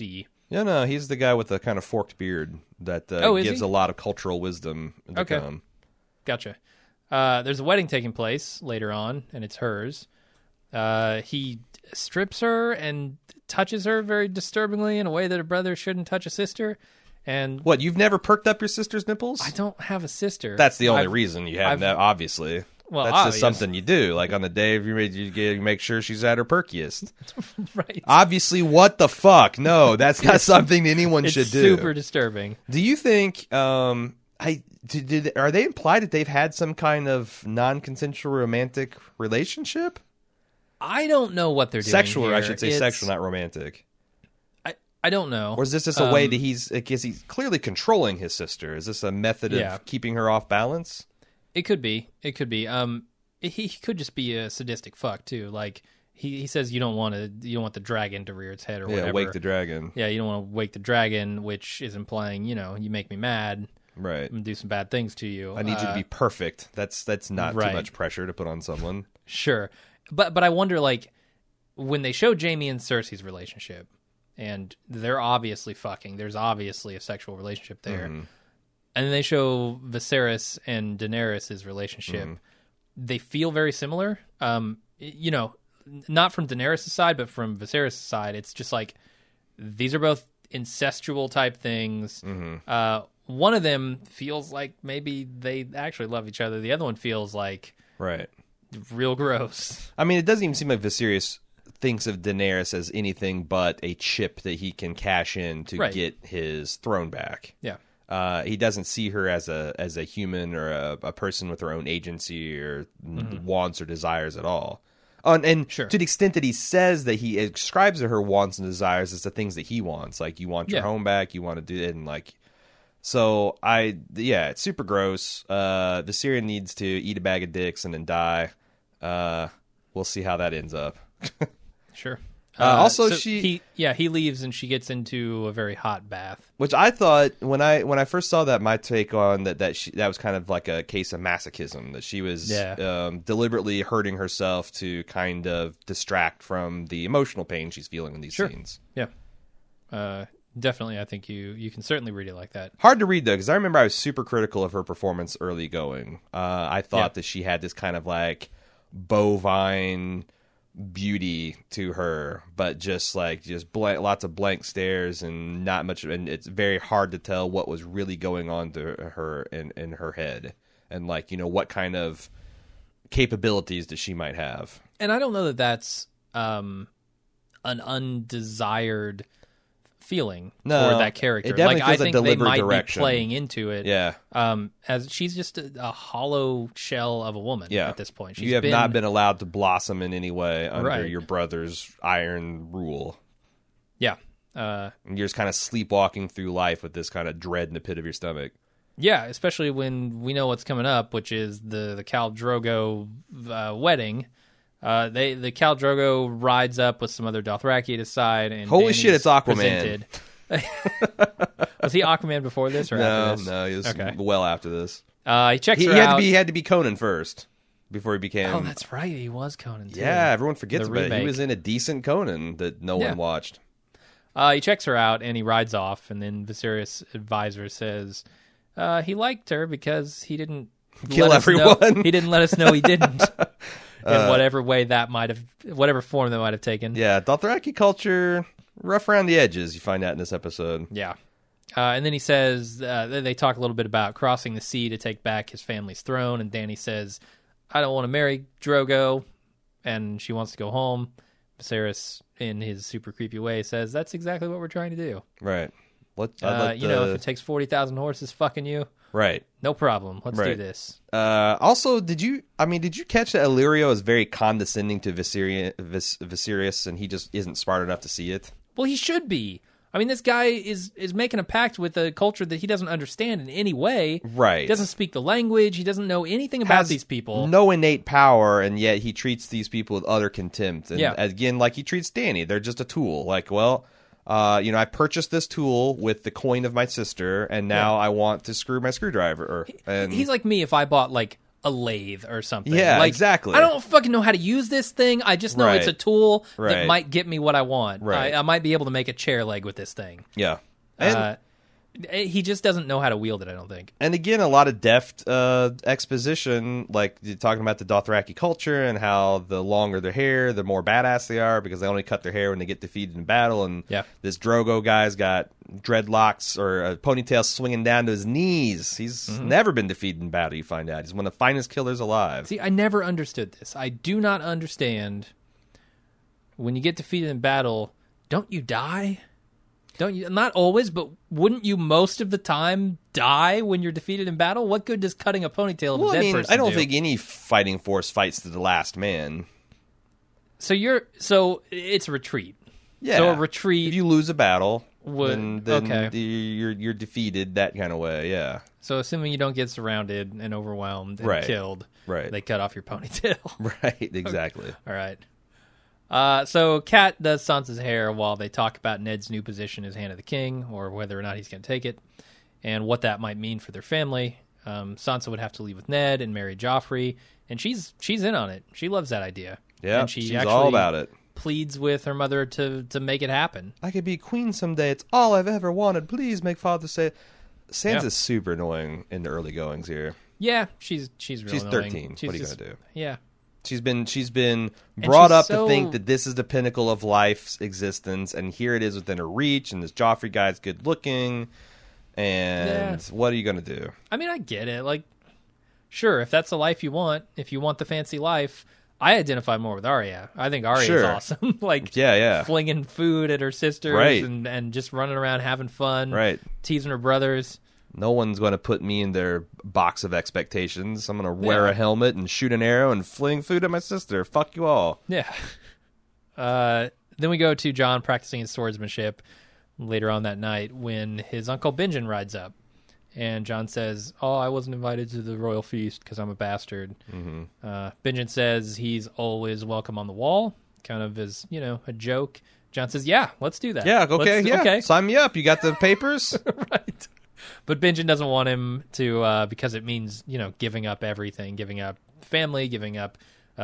Yeah, no, he's the guy with the kind of forked beard that gives a lot of cultural wisdom to come. Gotcha. There's a wedding taking place later on, and it's hers. He strips her and touches her very disturbingly in a way that a brother shouldn't touch a sister. And what, you've never perked up your sister's nipples? I don't have a sister. That's the only reason you have that, obviously. Well, that's obvious. Just something you do. Like on the day of you make sure she's at her perkiest. Right. Obviously, what the fuck? No, that's not something anyone should do. It's super disturbing. Do you think are they implied that they've had some kind of non-consensual romantic relationship? I don't know what they're doing. Sexual, here. I should say sexual, not romantic. I don't know. Or is this just a way that he's clearly controlling his sister? Is this a method of keeping her off balance? It could be. It could be. He could just be a sadistic fuck too. Like he says, you don't want the dragon to rear its head or whatever. Yeah, wake the dragon. Yeah, you don't want to wake the dragon, which is implying, you make me mad. Right. And do some bad things to you. I need you to be perfect. That's not too much pressure to put on someone. Sure. But I wonder, like, when they show Jaime and Cersei's relationship, and they're obviously fucking, there's obviously a sexual relationship there, and then they show Viserys and Daenerys' relationship, they feel very similar. Not from Daenerys' side, but from Viserys' side, it's just like, these are both incestual type things. One of them feels like maybe they actually love each other. The other one feels like real gross. I mean, it doesn't even seem like Viserys thinks of Daenerys as anything but a chip that he can cash in to get his throne back. Yeah. He doesn't see her as a human or a person with her own agency or wants or desires at all. And to the extent that he says that he ascribes to her wants and desires as the things that he wants, like you want your home back, you want to do it, and like. So it's super gross. Viserion needs to eat a bag of dicks and then die. We'll see how that ends up. Sure. Also, he leaves and she gets into a very hot bath. Which I thought when I first saw that, my take on that was kind of like a case of masochism, that she was deliberately hurting herself to kind of distract from the emotional pain she's feeling in these scenes. Yeah. Definitely, I think you can certainly read it like that. Hard to read, though, because I remember I was super critical of her performance early going. I thought that she had this kind of like bovine beauty to her, but just lots of blank stares and not much, and it's very hard to tell what was really going on to her in her head, and like, what kind of capabilities that she might have. And I don't know that that's an undesired feeling for that character. It definitely feels I think a deliberate they might direction. be playing into it. Yeah. As she's just a hollow shell of a woman at this point. You have not been allowed to blossom in any way under your brother's iron rule. Yeah. And you're just kind of sleepwalking through life with this kind of dread in the pit of your stomach. Yeah, especially when we know what's coming up, which is the Khal Drogo wedding. The Khal Drogo rides up with some other Dothraki at his side, and holy Dany's shit, it's Aquaman. Was he Aquaman before this or after this? No, he was well after this. He checks her out. He had to be Conan first before he became. Oh, that's right, he was Conan too. Yeah, everyone forgets about it. Remake. He was in a decent Conan that no one watched. He checks her out and he rides off, and then Viserys' advisor says he liked her because he didn't kill everyone. He didn't let us know he didn't. In whatever way that might have, whatever form that might have taken. Yeah, Dothraki culture, rough around the edges, you find out in this episode. Yeah. And then he says, they talk a little bit about crossing the sea to take back his family's throne, and Dany says, I don't want to marry Drogo, and she wants to go home. Viserys, in his super creepy way, says, that's exactly what we're trying to do. Right. If it takes 40,000 horses fucking you, right, no problem. Let's do this. Also, did you catch that Illyrio is very condescending to Viserys, and he just isn't smart enough to see it? Well, he should be. I mean, this guy is making a pact with a culture that he doesn't understand in any way. Right. He doesn't speak the language. He doesn't know anything about these people. No innate power, and yet he treats these people with utter contempt. And again, like he treats Dany. They're just a tool. Like, well, I purchased this tool with the coin of my sister, and now I want to screw my screwdriver. He's like me if I bought like a lathe or something. Yeah, like, exactly. I don't fucking know how to use this thing. I just know it's a tool that Right. might get me what I want. Right. I might be able to make a chair leg with this thing. Yeah. And, He just doesn't know how to wield it, I don't think. and again, a lot of deft exposition, like you're talking about the Dothraki culture and how the longer their hair, the more badass they are because they only cut their hair when they get defeated in battle. And this Drogo guy's got dreadlocks or a ponytail swinging down to his knees. He's never been defeated in battle, you find out. He's one of the finest killers alive. See, I never understood this. I do not understand when you get defeated in battle, don't you die? Don't you? Not always, but wouldn't you most of the time die when you're defeated in battle? What good does cutting a ponytail of a dead person I don't do? think any fighting force fights to the last man. So it's a retreat. Yeah. So a retreat. If you lose a battle, would then okay. you're defeated that kind of way. Yeah. So assuming you don't get surrounded and overwhelmed and killed, they cut off your ponytail. Right. Exactly. All right. So Kat does Sansa's hair while they talk about Ned's new position as Hand of the King, or whether or not he's going to take it, and what that might mean for their family. Sansa would have to leave with Ned and marry Joffrey, and she's in on it. She loves that idea. Yeah, and she's all about it. Pleads with her mother to make it happen. I could be queen someday. It's all I've ever wanted. Please make father say it. Sansa's super annoying in the early goings here. Yeah, she's really annoying. 13. What are you going to do? Yeah. She's been brought up so... to think that this is the pinnacle of life's existence, and here it is within her reach, and this Joffrey guy's good looking, and what are you going to do? I mean, I get it. Like, sure, if that's the life you want, if you want the fancy life, I identify more with Arya. I think Arya is awesome. Like, flinging food at her sisters and just running around having fun, teasing her brothers. No one's going to put me in their box of expectations. I'm going to wear a helmet and shoot an arrow and fling food at my sister. Fuck you all. Yeah. Then we go to Jon practicing his swordsmanship later on that night when his uncle Benjen rides up. And Jon says, I wasn't invited to the royal feast because I'm a bastard. Mm-hmm. Benjen says he's always welcome on the wall, kind of as, a joke. Jon says, yeah, let's do that. Yeah, okay. Sign me up. You got the papers? Right. But Benjen doesn't want him to because it means, giving up everything, giving up family, giving up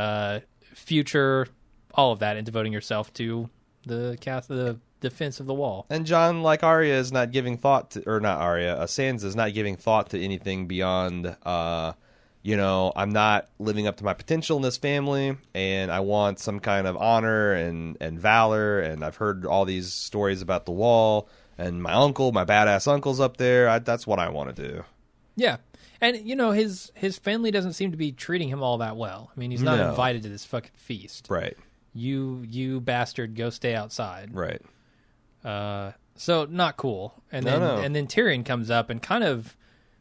future, all of that, and devoting yourself to the defense of the wall. And Jon, like Arya, is not giving thought to, or not Arya, Sansa is not giving thought to anything beyond, I'm not living up to my potential in this family, and I want some kind of honor and valor, and I've heard all these stories about the wall. And my badass uncle's up there. That's what I want to do. Yeah. And, his family doesn't seem to be treating him all that well. I mean, he's not invited to this fucking feast. Right. You bastard, go stay outside. Right. So, not cool. And then Tyrion comes up and kind of,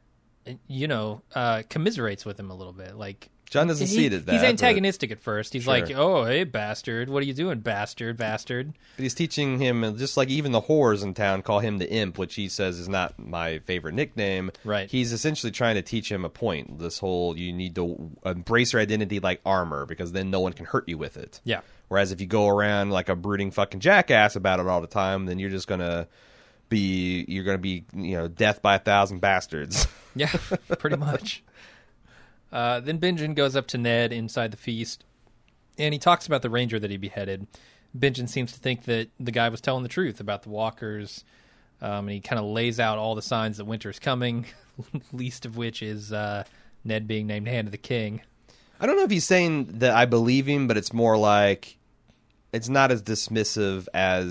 commiserates with him a little bit. Like, Jon doesn't see it as that. He's antagonistic at first. He's like, oh, hey, bastard. What are you doing, bastard? But he's teaching him, just like even the whores in town call him the imp, which he says is not my favorite nickname. Right. He's essentially trying to teach him a point. This whole, you need to embrace your identity like armor, because then no one can hurt you with it. Yeah. Whereas if you go around like a brooding fucking jackass about it all the time, then you're just going to be, death by 1,000 bastards. Yeah, pretty much. Then Benjen goes up to Ned inside the feast, and he talks about the ranger that he beheaded. Benjen seems to think that the guy was telling the truth about the walkers, and he kind of lays out all the signs that winter is coming, least of which is Ned being named Hand of the King. I don't know if he's saying that I believe him, but it's more like it's not as dismissive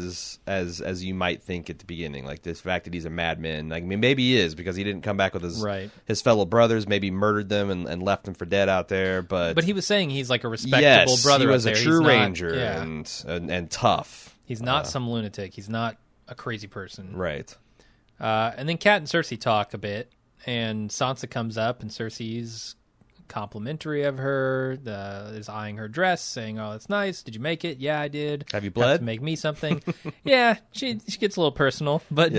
as you might think at the beginning. Like this fact that he's a madman. Like, I mean, maybe he is because he didn't come back with his fellow brothers. Maybe murdered them and left them for dead out there. But he was saying he's like a respectable brother. He was a true ranger and tough. He's not some lunatic. He's not a crazy person. Right. And then Kat and Cersei talk a bit, and Sansa comes up, and Cersei's complimentary of her, is eyeing her dress, saying, "Oh, that's nice. Did you make it?" "Yeah, I did." "Have you bled?" "Have to make me something." Yeah, she gets a little personal, but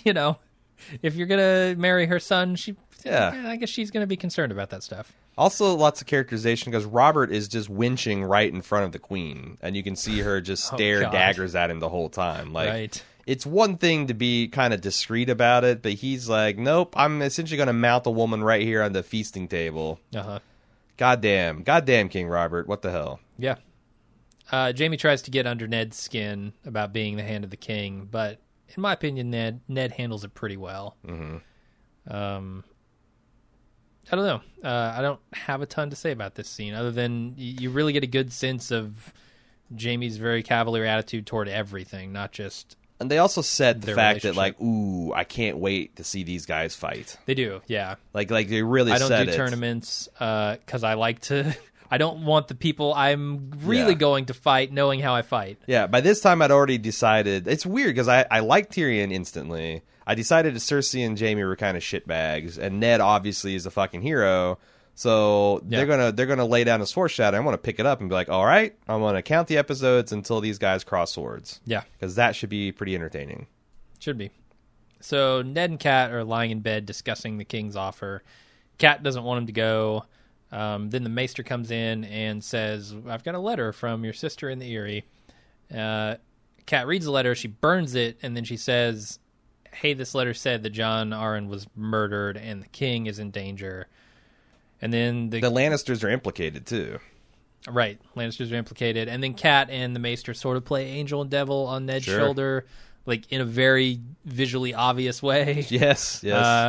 if you're gonna marry her son, I guess she's gonna be concerned about that stuff. Also, lots of characterization because Robert is just winching right in front of the queen, and you can see her just stare daggers at him the whole time. Like, it's one thing to be kind of discreet about it, but he's like, "Nope, I'm essentially going to mount a woman right here on the feasting table." Goddamn King Robert. What the hell? Yeah. Jaime tries to get under Ned's skin about being the Hand of the King, but in my opinion, Ned handles it pretty well. Mm-hmm. I don't know. I don't have a ton to say about this scene other than you really get a good sense of Jaime's very cavalier attitude toward everything, not just. And they also said the fact that, like, ooh, I can't wait to see these guys fight. They do, yeah. Like they really said it. I don't do tournaments because I like to. I don't want the people I'm really going to fight knowing how I fight. Yeah, by this time I'd already decided. It's weird because I liked Tyrion instantly. I decided that Cersei and Jaime were kind of shitbags, and Ned obviously is a fucking hero. So they're gonna lay down his foreshadow. I want to pick it up and be like, all right, I'm gonna count the episodes until these guys cross swords. Yeah, because that should be pretty entertaining. Should be. So Ned and Kat are lying in bed discussing the king's offer. Kat doesn't want him to go. Then the maester comes in and says, I've got a letter from your sister in the Eyrie. Kat reads the letter, she burns it, and then she says, hey, this letter said that Jon Arryn was murdered and the king is in danger. And then the Lannisters are implicated, too. Right, Lannisters are implicated. And then Kat and the maester sort of play angel and devil on Ned's shoulder, like in a very visually obvious way. Yes.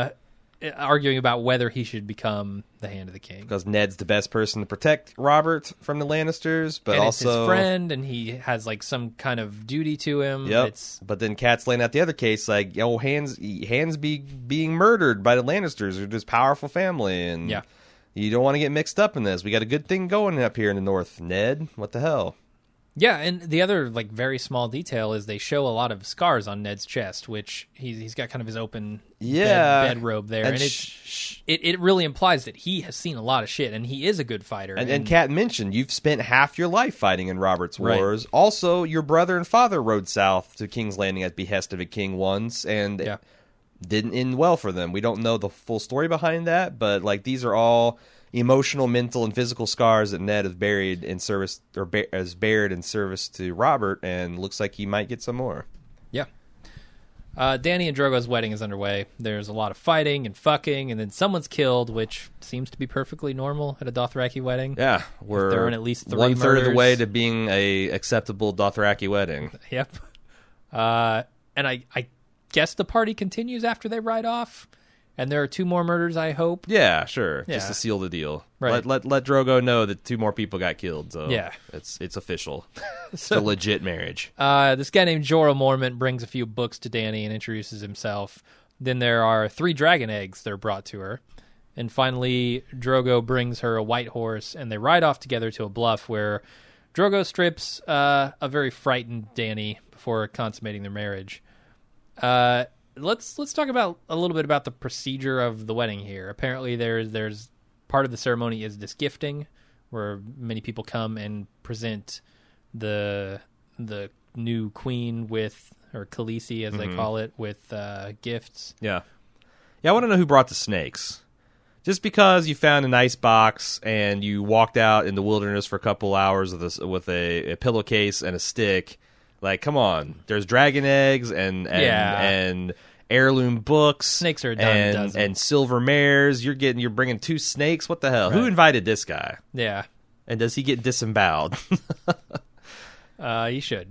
Arguing about whether he should become the Hand of the King. Because Ned's the best person to protect Robert from the Lannisters, but and also it's his friend, and he has like some kind of duty to him. Yep. But then Kat's laying out the other case, like, Hands being murdered by the Lannisters, or this powerful family, and you don't want to get mixed up in this. We got a good thing going up here in the north, Ned. What the hell? Yeah, and the other like very small detail is they show a lot of scars on Ned's chest, which he's got kind of his open bed robe there, and it really implies that he has seen a lot of shit, and he is a good fighter. And Kat mentioned you've spent half your life fighting in Robert's wars. Right. Also, your brother and father rode south to King's Landing at behest of a king once, and it didn't end well for them. We don't know the full story behind that, but like these are all emotional, mental, and physical scars that Ned has buried in service, or has bared in service to Robert, and looks like he might get some more. Yeah. Dany and Drogo's wedding is underway. There's a lot of fighting and fucking, and then someone's killed, which seems to be perfectly normal at a Dothraki wedding. Yeah, we're there are at least 3 1/3 of the way to being a acceptable Dothraki wedding. Yep. And I guess the party continues after they ride off. And there are 2 more murders, I hope. Yeah, sure. Yeah. Just to seal the deal. Right. Let Drogo know that 2 more people got killed. So yeah. It's official. It's a legit marriage. This guy named Jorah Mormont brings a few books to Dany and introduces himself. Then there are 3 dragon eggs that are brought to her. And finally, Drogo brings her a white horse, and they ride off together to a bluff where Drogo strips a very frightened Dany before consummating their marriage. Let's talk about a little bit about the procedure of the wedding here. Apparently, there's part of the ceremony is disgifting, where many people come and present the new queen with, or Khaleesi as they call it, with gifts. Yeah. I want to know who brought the snakes. Just because you found an ice box and you walked out in the wilderness for a couple hours with a pillowcase and a stick. Like, come on! There's dragon eggs and heirloom books. Snakes are a dime dozen. And silver mares. You're bringing 2 snakes. What the hell? Right. Who invited this guy? Yeah. And does he get disemboweled? He should.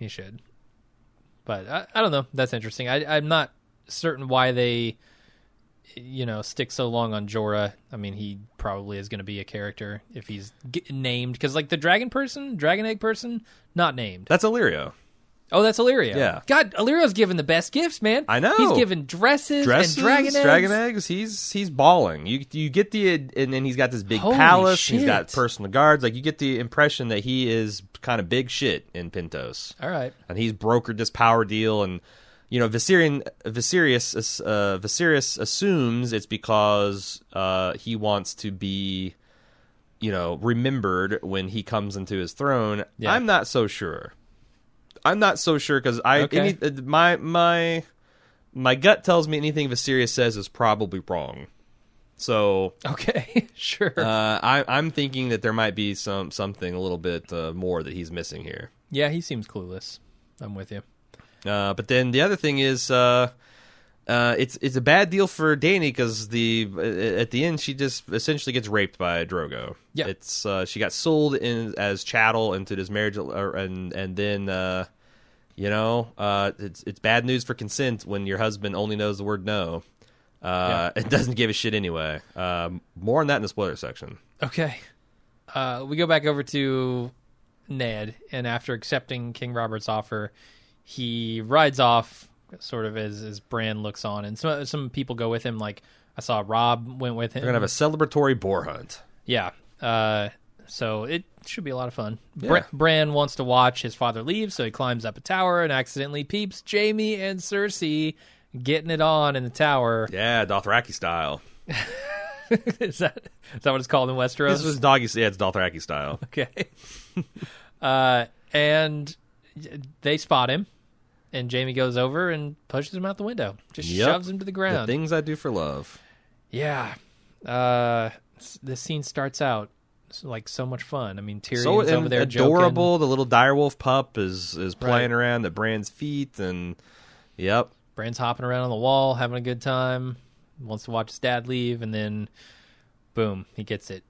But I don't know. That's interesting. I'm not certain why they, stick so long on Jorah. I mean, he probably is going to be a character if he's named, because like the dragon egg person, not named. That's Illyrio. Oh, that's Illyrio. Yeah. God, Illyrio's giving the best gifts, man. I know. He's giving dresses and dragon eggs. He's balling. You get and then he's got this big Holy palace. Shit. He's got personal guards. Like, you get the impression that he is kind of big shit in Pentos. All right. And he's brokered this power deal, and Viserys assumes it's because he wants to be, remembered when he comes into his throne. Yeah. I'm not so sure because my gut tells me anything Viserys says is probably wrong. So okay, sure. I'm thinking that there might be something a little bit more that he's missing here. Yeah, he seems clueless. I'm with you. But then the other thing is, it's a bad deal for Dany because at the end she just essentially gets raped by Drogo. Yeah, it's she got sold in as chattel into this marriage, and then it's bad news for consent when your husband only knows the word no. It doesn't give a shit anyway. More on that in the spoiler section. Okay, we go back over to Ned, and after accepting King Robert's offer, he rides off. Sort of as Bran looks on, and some people go with him. Like I saw Rob went with him. They're gonna have a celebratory boar hunt. Yeah, so it should be a lot of fun. Yeah. Bran wants to watch his father leave, so he climbs up a tower and accidentally peeps Jaime and Cersei getting it on in the tower. Yeah, Dothraki style. Is that what it's called in Westeros? This was doggy. Yeah, it's Dothraki style. Okay. And they spot him. And Jaime goes over and pushes him out the window. Just shoves him to the ground. The things I do for love. Yeah. This scene starts out like so much fun. I mean, Tyrion's over there adorable. joking. The little direwolf pup is playing around at Bran's feet. And, Bran's hopping around on the wall, having a good time. Wants to watch his dad leave. And then, boom, he gets it.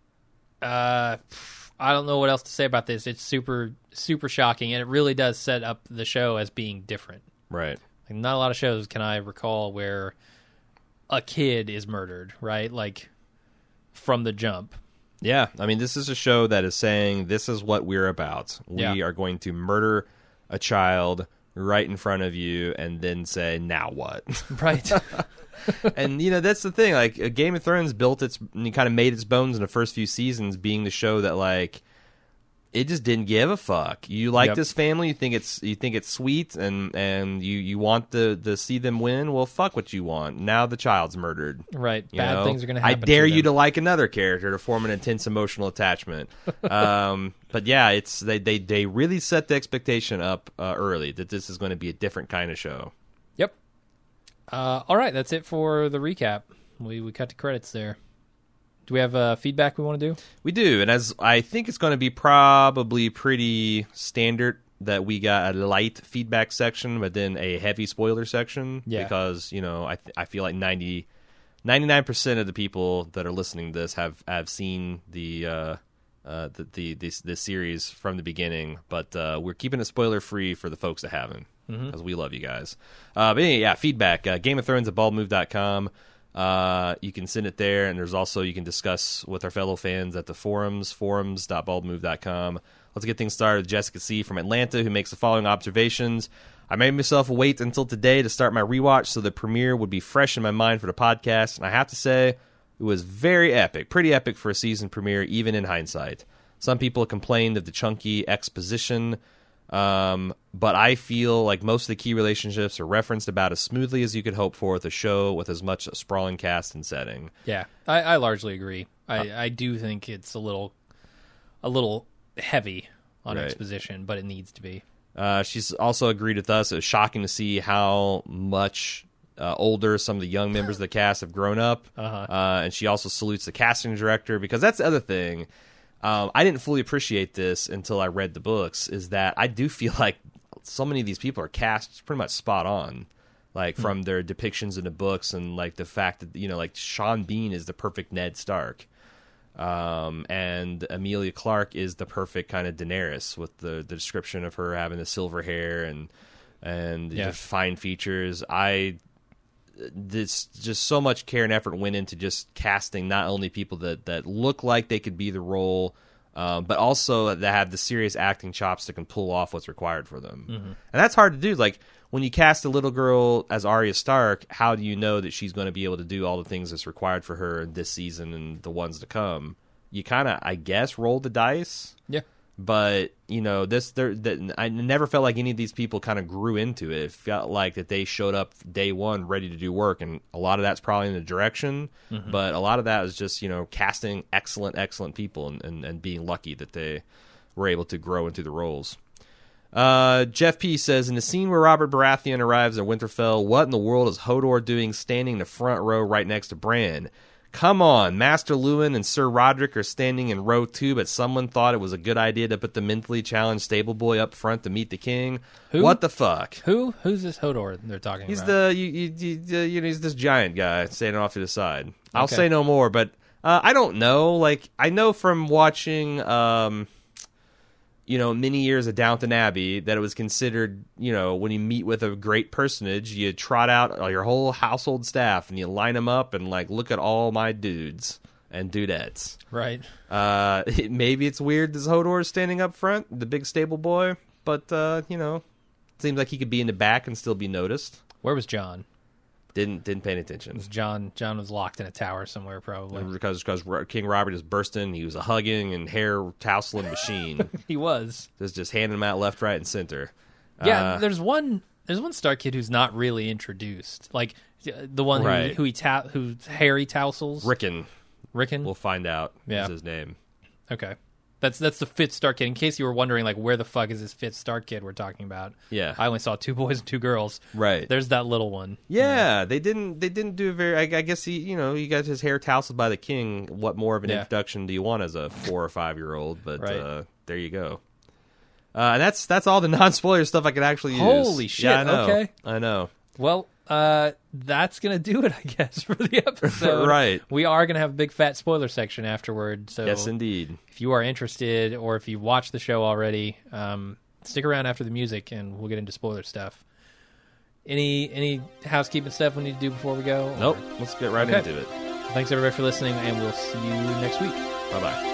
I don't know what else to say about this. It's super, super shocking, and it really does set up the show as being different. Right. Like, not a lot of shows can I recall where a kid is murdered, right? Like, from the jump. Yeah. I mean, this is a show that is saying this is what we're about. We are going to murder a child right in front of you and then say, now what? Right. And, that's the thing. Like, Game of Thrones kind of made its bones in the first few seasons being the show that, like, it just didn't give a fuck. You like this family, you think it's sweet, and you want to see them win. Well, fuck what you want. Now the child's murdered. Right. Bad things are going to happen. I dare you to like another character to form an intense emotional attachment. But yeah, they really set the expectation up early that this is going to be a different kind of show. Yep. All right, that's it for the recap. We cut to credits there. Do we have feedback we want to do? We do, and as I think it's going to be probably pretty standard that we got a light feedback section, but then a heavy spoiler section. Yeah. Because I feel like 99% of the people that are listening to this have seen the series from the beginning, but we're keeping it spoiler free for the folks that haven't, because we love you guys. But anyway, yeah, feedback. Game of Thrones at baldmove.com. You can send it there, and there's also you can discuss with our fellow fans at the forums.baldmove.com. Let's get things started with Jessica C. from Atlanta, who makes the following observations. I made myself wait until today to start my rewatch so the premiere would be fresh in my mind for the podcast, and I have to say, it was very epic, pretty epic for a season premiere, even in hindsight. Some people complained of the chunky exposition, but I feel like most of the key relationships are referenced about as smoothly as you could hope for with a show with as much sprawling cast and setting. Yeah, I largely agree. I do think it's a little heavy on exposition, but it needs to be. She's also agreed with us. It was shocking to see how much older some of the young members of the cast have grown up. And she also salutes the casting director, because that's the other thing. I didn't fully appreciate this until I read the books, is that I do feel like so many of these people are cast pretty much spot on, like from their depictions in the books, and like the fact that, like Sean Bean is the perfect Ned Stark. And Emilia Clarke is the perfect kind of Daenerys, with the description of her having the silver hair and just fine features. This just so much care and effort went into just casting not only people that look like they could be the role, but also that have the serious acting chops that can pull off what's required for them. And that's hard to do. Like, when you cast a little girl as Arya Stark, how do you know that she's going to be able to do all the things that's required for her in this season and the ones to come? You kind of, I guess, roll the dice. Yeah. But, I never felt like any of these people kind of grew into it. It felt like that they showed up day one ready to do work, and a lot of that's probably in the direction, but a lot of that was just, casting excellent people and being lucky that they were able to grow into the roles. Jeff P. says, in the scene where Robert Baratheon arrives at Winterfell, what in the world is Hodor doing standing in the front row right next to Bran? Come on, Master Lewin and Sir Roderick are standing in row 2, but someone thought it was a good idea to put the mentally challenged stable boy up front to meet the king. Who? What the fuck? Who's this Hodor they're talking He's about? he's this giant guy standing off to the side. I'll Okay. say no more, but I don't know. Like, I know from watching, many years of Downton Abbey that it was considered, when you meet with a great personage, you trot out your whole household staff and you line them up and, like, look at all my dudes and dudettes. Right. Maybe it's weird this Hodor is standing up front, the big stable boy, but, seems like he could be in the back and still be noticed. Where was John? Didn't pay any attention. John was locked in a tower somewhere, probably. Because King Robert just burst in. He was a hugging and hair tousling machine. He was. just handing them out left, right, and center. Yeah, there's one Star Kid who's not really introduced. Like the one Right. who Harry tousles. Rickon. We'll find out. Yeah. Is his name. Okay. That's the 5th Star Kid. In case you were wondering, like, where the fuck is this 5th Star Kid we're talking about? Yeah. I only saw 2 boys and 2 girls. Right. There's that little one. Yeah, they didn't do a very. I guess he got his hair tousled by the king. What more of an introduction do you want as a 4 or 5 year old? But Right. There you go. And that's all the non-spoiler stuff I could actually use. Holy shit, Yeah, I know. okay. I know. Well, that's going to do it, I guess, for the episode. Right. We are going to have a big fat spoiler section afterward. So Yes, indeed. if you are interested or if you've watched the show already, stick around after the music and we'll get into spoiler stuff. Any housekeeping stuff we need to do before we go? Nope. Let's get right into it. Thanks, everybody, for listening, and we'll see you next week. Bye-bye.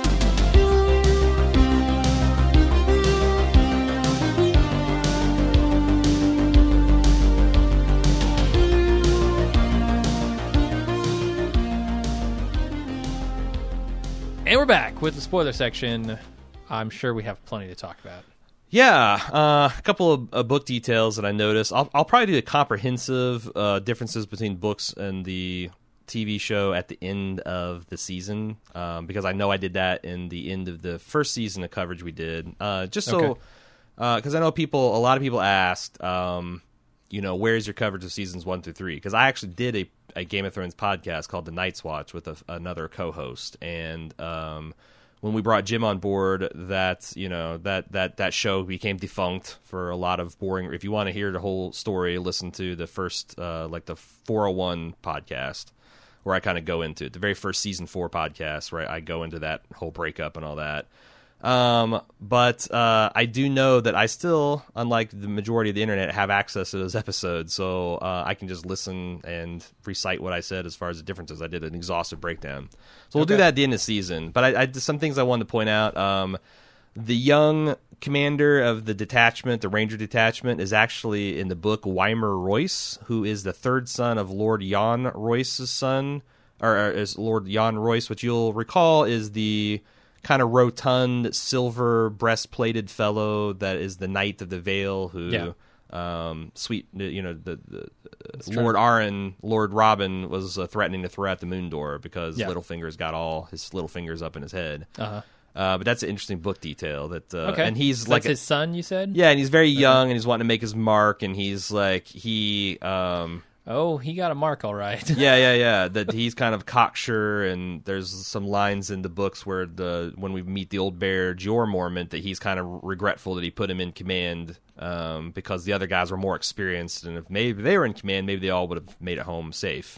And we're back with the spoiler section. I'm sure we have plenty to talk about. Yeah, a couple of book details that I noticed. I'll probably do a comprehensive differences between books and the TV show at the end of the season, because I know I did that in the end of the first season of coverage we did. Just so, because I know a lot of people asked, where's your coverage of seasons 1 through 3? Because I actually did a Game of Thrones podcast called The Night's Watch with another co-host, and when we brought Jim on board, that show became defunct for a lot of boring. If you want to hear the whole story, listen to the first the 401 podcast, where I kind of go into it. The very first season 4 podcast, where I go into that whole breakup and all that. But I do know that I still, unlike the majority of the internet, have access to those episodes, so I can just listen and recite what I said as far as the differences. I did an exhaustive breakdown. So we'll do that at the end of the season. But I some things I wanted to point out. The young commander of the detachment, the Ranger detachment, is actually in the book Weimer Royce, who is the third son of Lord Jan Royce's son, or is Lord Jan Royce, which you'll recall is the kind of rotund, silver breastplated fellow that is the Knight of the Vale, who, sweet, the Lord Arryn, Lord Robin was threatening to throw out the moon door because Littlefinger's got all his little fingers up in his head. But that's an interesting book detail. And he's that's his son, you said? Yeah, and he's very young, and he's wanting to make his mark, and he's like Oh, he got a mark, all right. Yeah. That he's kind of cocksure, and there's some lines in the books where when we meet the old bear Jeor Mormont, that he's kind of regretful that he put him in command, because the other guys were more experienced, and if maybe they were in command, maybe they all would have made it home safe.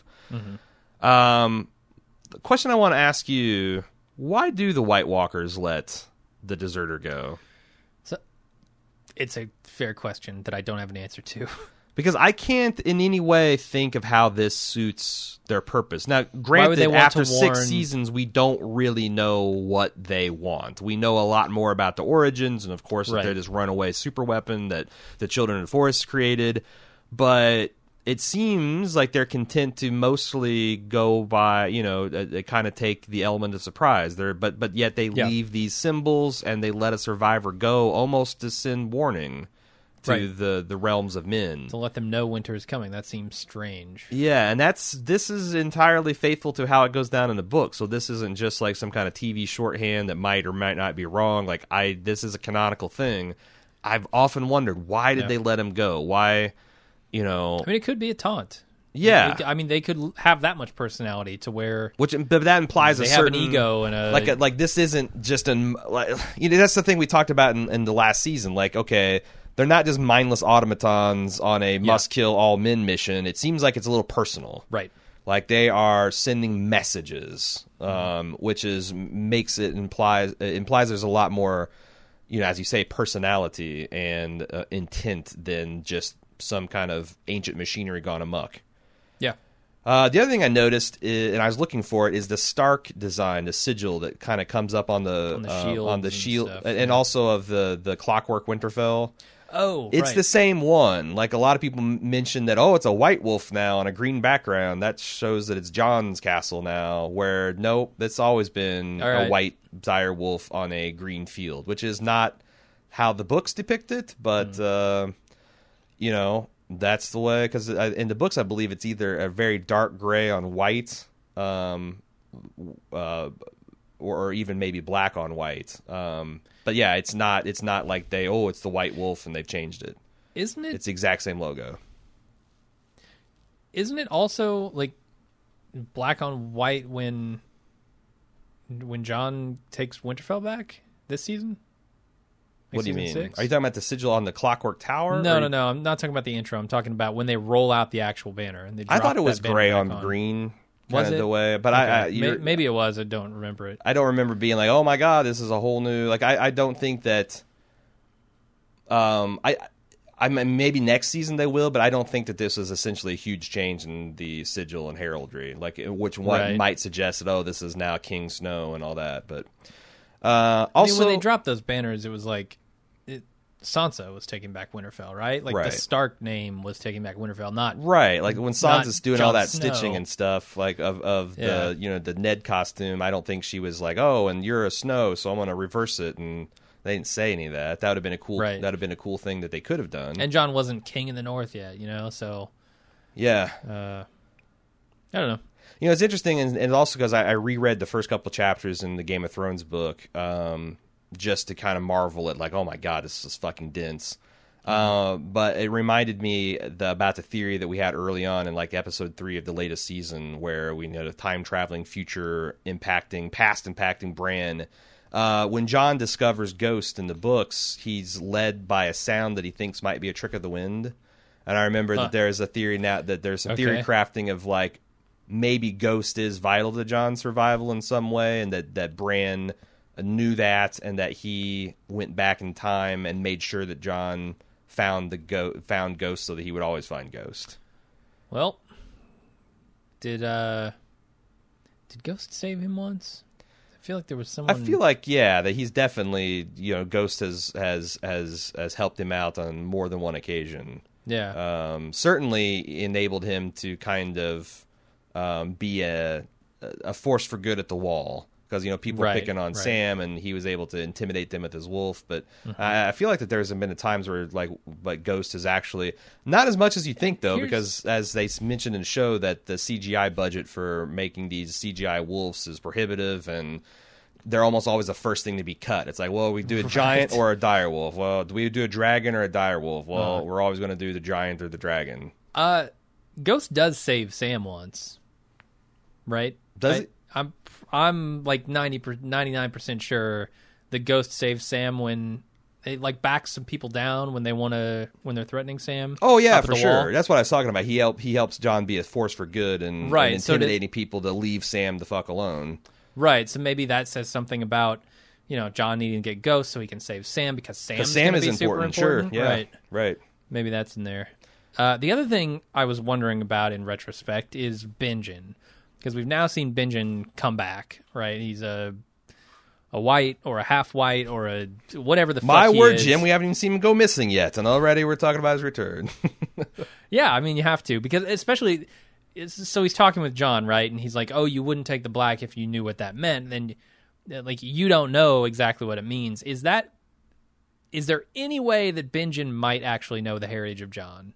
The question I want to ask you: why do the White Walkers let the deserter go? So, it's a fair question that I don't have an answer to. Because I can't in any way think of how this suits their purpose. Now, granted, after 6 seasons, we don't really know what they want. We know a lot more about the origins, and of course, that they're this runaway superweapon that the Children of the Forest created. But it seems like they're content to mostly go by, they kind of take the element of surprise. But yet they leave these symbols, and they let a survivor go almost to send warning to the realms of men. To let them know winter is coming. That seems strange. Yeah, and this is entirely faithful to how it goes down in the book. So this isn't just like some kind of TV shorthand that might or might not be wrong. Like this is a canonical thing. I've often wondered, why did they let him go? Why, I mean, it could be a taunt. Yeah, I mean, they could have that much personality to where, but that implies they a have certain an ego and a like this isn't just that's the thing we talked about in the last season. Like, okay, they're not just mindless automatons on a must kill all men mission. It seems like it's a little personal, right? Like they are sending messages, which implies there's a lot more, as you say, personality and intent than just some kind of ancient machinery gone amok. Yeah. The other thing I noticed, and I was looking for it, is the Stark design, the sigil that kind of comes up on the shield, and also of the Clockwork Winterfell. Oh, it's the same one. Like a lot of people mention that, it's a white wolf now on a green background. That shows that it's Jon's castle now. Where nope, that's always been a white dire wolf on a green field, which is not how the books depict it, but that's the way, because in the books I believe it's either a very dark gray on white, or even maybe black on white. But yeah, it's not like it's the white wolf and they've changed it. Isn't it? It's the exact same logo. Isn't it also like black on white when Jon takes Winterfell back this season? What do you mean? 6? Are you talking about the sigil on the Clockwork Tower? No. I'm not talking about the intro. I'm talking about when they roll out the actual banner. And I thought it was gray on green. Was it the way? But okay. Maybe it was. I don't remember it. I don't remember being like, oh my god, this is a whole new. Like I don't think that. I maybe next season they will, but I don't think that this is essentially a huge change in the sigil and heraldry, like which one might suggest that this is now King Snow and all that. But also when they dropped those banners, it was like Sansa was taking back Winterfell, right? Like the Stark name was taking back Winterfell, not right. Like when Sansa's doing all that Snow. stitching and stuff, like of the the Ned costume. I don't think she was like, and you're a Snow, so I'm going to reverse it. And they didn't say any of that. That would have been a cool. That would have been a cool thing that they could have done. And Jon wasn't king in the North yet, so yeah. I don't know. It's interesting, and also because I reread the first couple chapters in the Game of Thrones book. Just to kind of marvel at, like, oh my god, this is fucking dense. But it reminded me about the theory that we had early on in like episode 3 of the latest season, where we know the time traveling future impacting past impacting Bran. When Jon discovers Ghost in the books, he's led by a sound that he thinks might be a trick of the wind. And I remember that there's a theory now that there's some theory crafting of like maybe Ghost is vital to Jon's survival in some way, and that Bran knew that, and that he went back in time and made sure that Jon found Ghost so that he would always find Ghost. Well, did Ghost save him once? I feel like there was someone. I feel like that he's definitely Ghost has helped him out on more than one occasion. Yeah, certainly enabled him to kind of be a force for good at the Wall. Because people are picking on Sam, and he was able to intimidate them with his wolf. But I feel like that there's been times where like Ghost is actually not as much as you think, though, because as they mentioned in the show, that the CGI budget for making these CGI wolves is prohibitive, and they're almost always the first thing to be cut. It's like, well, we do a giant or a dire wolf. Well, do we do a dragon or a dire wolf? Well, we're always going to do the giant or the dragon. Ghost does save Sam once, right? Does it? I'm like 99% sure the Ghost saves Sam when they like back some people down when they're threatening Sam. Oh yeah, for sure. Wall. That's what I was talking about. He helps Jon be a force for good and intimidating people to leave Sam the fuck alone. Right. So maybe that says something about Jon needing to get Ghost so he can save Sam, because Sam is important. Super important. Sure. Yeah. Right. Maybe that's in there. The other thing I was wondering about in retrospect is Benjen. Because we've now seen Benjen come back, right? He's a white or a half white or a whatever the fuck he is. My word, Jim, we haven't even seen him go missing yet, and already we're talking about his return. Yeah, I mean, you have to, because especially, so he's talking with Jon, right? And he's like, oh, you wouldn't take the black if you knew what that meant. Then, like, you don't know exactly what it means. Is there any way that Benjen might actually know the heritage of Jon?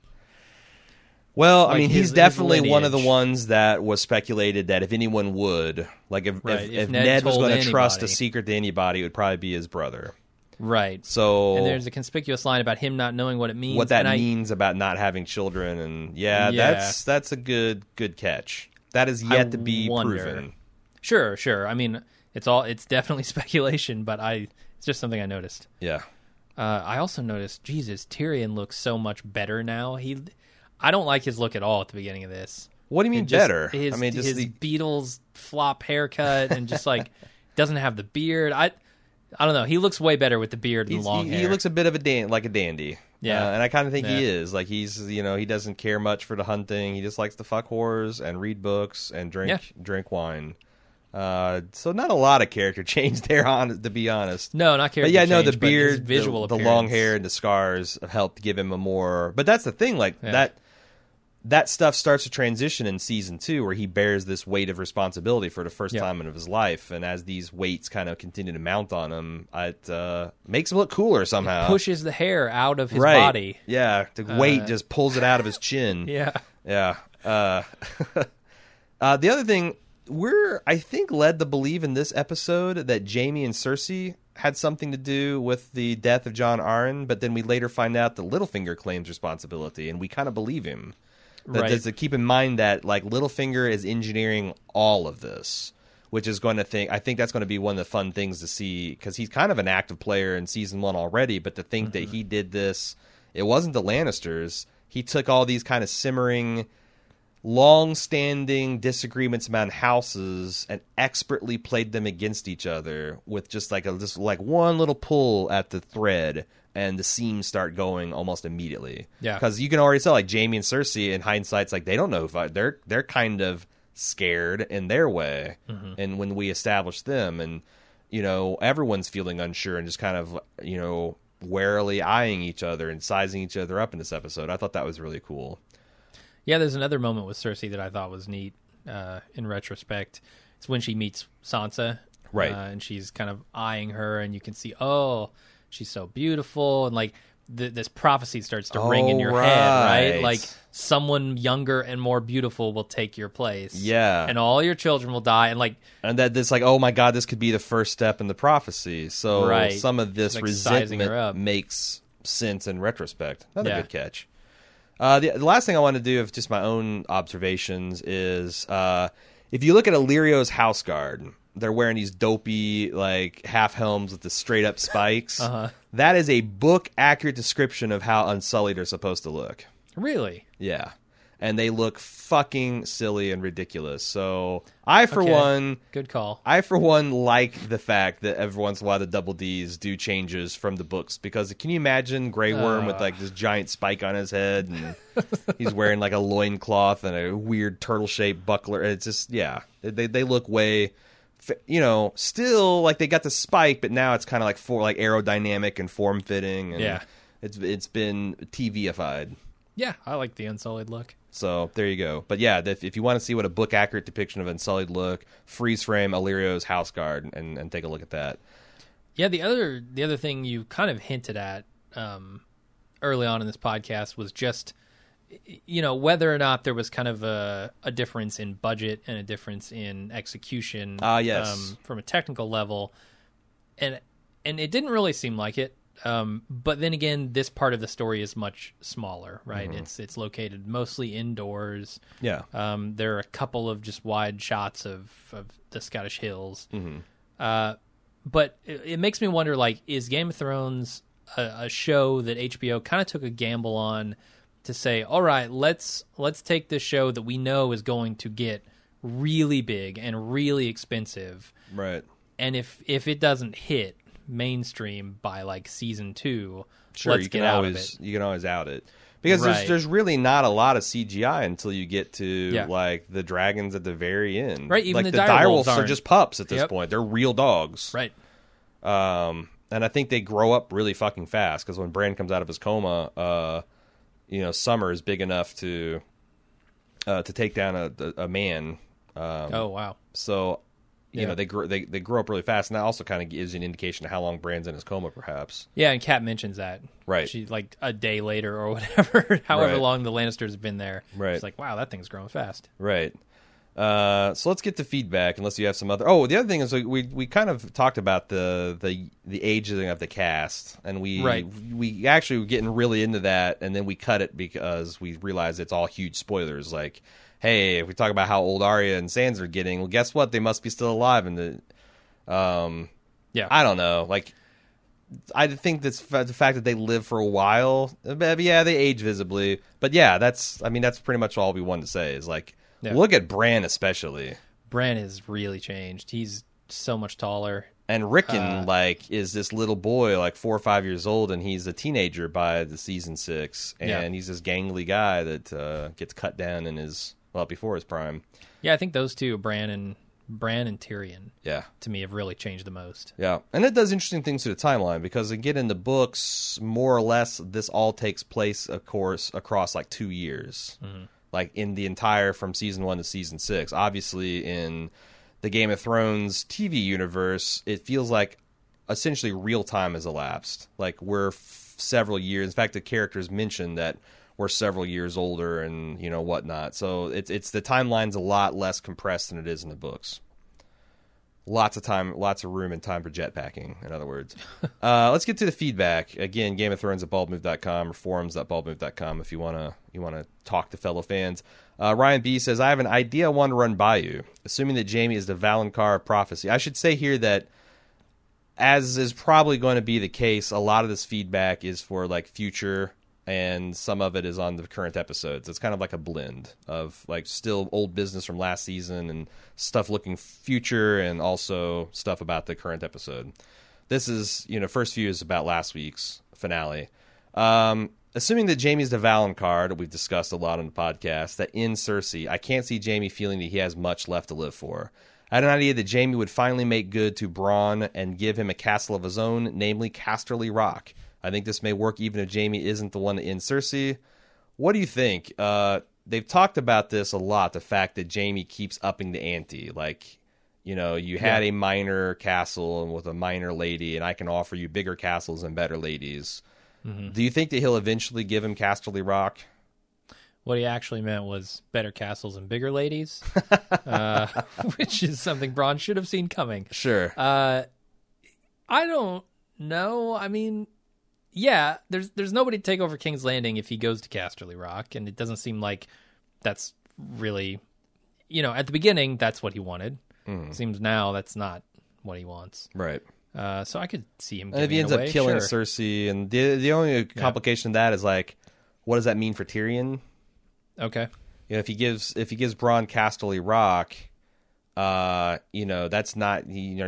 Well, I mean, he's definitely one of the ones that was speculated that if anyone would, like if Ned was going to trust a secret to anybody, it would probably be his brother. Right. So, and there's a conspicuous line about him not knowing what it means. What that means about not having children, and that's a good catch. That is yet to be proven. Sure. I mean, it's definitely speculation, but it's just something I noticed. Yeah. I also noticed, Jesus, Tyrion looks so much better now. I don't like his look at all at the beginning of this. What do you mean better? His Beatles flop haircut and just like doesn't have the beard. I don't know. He looks way better with the beard and long hair. He looks a bit of a dandy. Yeah, and I kind of think he is. Like he doesn't care much for the hunting. He just likes to fuck whores and read books and drink wine. So not a lot of character change there, to be honest. No, not character. But change, the beard, visual the long hair, and the scars have helped give him a more. But that's the thing, that stuff starts to transition in season 2, where he bears this weight of responsibility for the first time in his life, and as these weights kind of continue to mount on him, it makes him look cooler somehow. It pushes the hair out of his body. Yeah, the weight just pulls it out of his chin. Yeah. The other thing. I think, led to believe in this episode that Jaime and Cersei had something to do with the death of Jon Arryn, but then we later find out that Littlefinger claims responsibility, and we kind of believe him. Right. To keep in mind that Littlefinger is engineering all of this, which is I think that's going to be one of the fun things to see, because he's kind of an active player in season 1 already, but to think that he did this, it wasn't the Lannisters. He took all these kind of simmering, long-standing disagreements about houses and expertly played them against each other with just one little pull at the thread, and the seams start going almost immediately. Yeah, because you can already tell, like Jaime and Cersei, in hindsight, they don't know they're kind of scared in their way, and when we establish them, and everyone's feeling unsure and just kind of warily eyeing each other and sizing each other up in this episode. I thought that was really cool. Yeah, there's another moment with Cersei that I thought was neat in retrospect. It's when she meets Sansa. Right. And she's kind of eyeing her, and you can see, she's so beautiful. And, this prophecy starts to ring in your head, right? Someone younger and more beautiful will take your place. Yeah. And all your children will die. And that this, oh, my God, this could be the first step in the prophecy. So some of this resentment makes sense in retrospect. Another good catch. The last thing I want to do of just my own observations is if you look at Illyrio's house guard, they're wearing these dopey half helms with the straight up spikes. That is a book accurate description of how Unsullied are supposed to look. Really? Yeah. And they look fucking silly and ridiculous. So I, for one... Good call. I, for one, like the fact that every once in a while the Double Ds do changes from the books. Because can you imagine Grey Worm with this giant spike on his head, and he's wearing a loincloth and a weird turtle-shaped buckler? It's just, they look way... still they got the spike, but now it's kind of aerodynamic and form-fitting. And it's been TV-ified. Yeah, I like the Unsullied look. So there you go. But yeah, if you want to see what a book accurate depiction of Unsullied look, freeze frame Illyrio's house guard and take a look at that. Yeah, the other thing you kind of hinted at early on in this podcast was just whether or not there was kind of a difference in budget and a difference in execution. Yes. From a technical level, and it didn't really seem like it. But then again, this part of the story is much smaller, right? It's located mostly indoors. Yeah. There are a couple of just wide shots of the Scottish hills. But it makes me wonder, is Game of Thrones a show that HBO kind of took a gamble on to say, all right, let's take this show that we know is going to get really big and really expensive. Right. And if it doesn't hit mainstream by season 2, sure, let's get out of it. You can always out it, because there's really not a lot of CGI until you get to the dragons at the very end. Right, even the direwolves are just pups at this point. They're real dogs. Right. And I think they grow up really fucking fast, because when Bran comes out of his coma, Summer is big enough to take down a man. Oh wow! So. They grow up really fast, and that also kind of gives you an indication of how long Bran's in his coma, perhaps. Yeah, and Kat mentions that. Right. She, a day later or whatever, however long the Lannisters have been there. Right. She's like, wow, that thing's growing fast. Right. So let's get to feedback. Unless you have some other. Oh, the other thing is we kind of talked about the aging of the cast, and we actually were getting really into that, and then we cut it because we realized it's all huge spoilers. Like, hey, if we talk about how old Arya and Sansa are getting, well, guess what? They must be still alive. And I don't know. Like, I think that's the fact that they live for a while. Yeah, they age visibly, but yeah, that's pretty much all we wanted to say. Is like. Yeah. Look at Bran especially. Bran has really changed. He's so much taller. And Rickon is this little boy, like 4 or 5 years old, and he's a teenager by the season 6, and he's this gangly guy that gets cut down before his prime. Yeah, I think those two, Bran and Tyrion, to me have really changed the most. Yeah, and it does interesting things to the timeline because again, in the books, more or less, this all takes place, of course, across like 2 years. Mm-hmm. Like in the entire from season 1 to season 6. Obviously, in the Game of Thrones TV universe, it feels like essentially real time has elapsed. Like we're several years. In fact, the characters mentioned that we're several years older and whatnot. So it's the timeline's a lot less compressed than it is in the books. Lots of time, lots of room and time for jetpacking, in other words. Let's get to the feedback. Again, Game of Thrones at baldmove.com or forums.baldmove.com if you want to talk to fellow fans. Ryan B. says, I have an idea I want to run by you. Assuming that Jaime is the Valonqar of prophecy. I should say here that, as is probably going to be the case, a lot of this feedback is for like future, and some of it is on the current episodes. It's kind of like a blend of like still old business from last season and stuff looking future and also stuff about the current episode. This is, first view is about last week's finale. Assuming that Jaime's the Valonqar that we've discussed a lot on the podcast, that in Cersei, I can't see Jaime feeling that he has much left to live for. I had an idea that Jaime would finally make good to Bronn and give him a castle of his own, namely Casterly Rock. I think this may work even if Jaime isn't the one to end Cersei. What do you think? They've talked about this a lot, the fact that Jaime keeps upping the ante. Like, you had a minor castle with a minor lady, and I can offer you bigger castles and better ladies. Mm-hmm. Do you think that he'll eventually give him Casterly Rock? What he actually meant was better castles and bigger ladies, which is something Bronn should have seen coming. Sure. I don't know. I mean... Yeah, there's nobody to take over King's Landing if he goes to Casterly Rock, and it doesn't seem like that's really, at the beginning, that's what he wanted. Mm. Seems now that's not what he wants. Right. So I could see him giving if he ends up killing Cersei, and the only complication of that is like, what does that mean for Tyrion? Okay. If he gives Bronn Casterly Rock, that's not,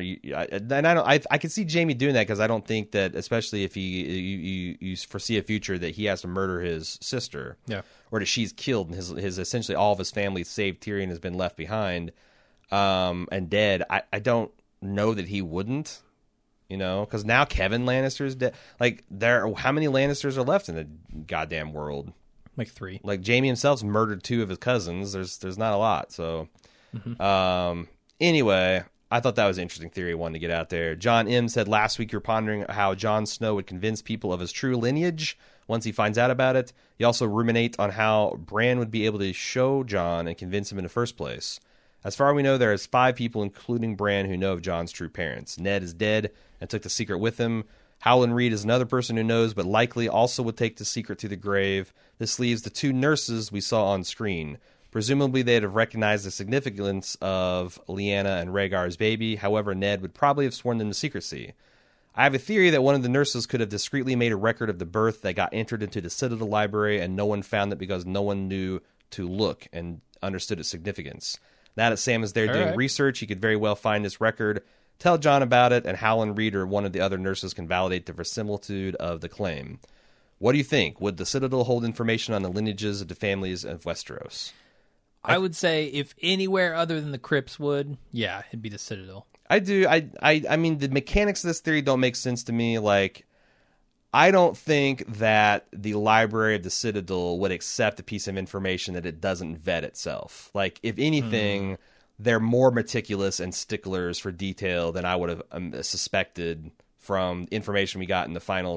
I can see Jaime doing that because I don't think that, especially if you foresee a future that he has to murder his sister, or that she's killed and his essentially all of his family, save Tyrion, has been left behind, and dead. I don't know that he wouldn't, because now Kevin Lannister is dead. Like how many Lannisters are left in the goddamn world? Like 3. Like Jaime himself's murdered 2 of his cousins. There's not a lot, so. Mm-hmm. Anyway, I thought that was an interesting theory I wanted to get out there. John M. said last week you're pondering how Jon Snow would convince people of his true lineage once he finds out about it. You also ruminate on how Bran would be able to show Jon and convince him in the first place. As far as we know, there is 5 people, including Bran, who know of Jon's true parents. Ned is dead and took the secret with him. Howland Reed is another person who knows, but likely also would take the secret to the grave. This leaves the 2 nurses we saw on screen. Presumably, they'd have recognized the significance of Lyanna and Rhaegar's baby. However, Ned would probably have sworn them to secrecy. I have a theory that one of the nurses could have discreetly made a record of the birth that got entered into the Citadel library, and no one found it because no one knew to look and understood its significance. Now that Sam is there doing research, he could very well find this record, tell Jon about it, and Howland Reed or one of the other nurses can validate the verisimilitude of the claim. What do you think? Would the Citadel hold information on the lineages of the families of Westeros? I would say if anywhere other than the crypts would, it'd be the Citadel. I do. I mean, the mechanics of this theory don't make sense to me. Like, I don't think that the Library of the Citadel would accept a piece of information that it doesn't vet itself. Like, if anything, they're more meticulous and sticklers for detail than I would have suspected from information we got in the final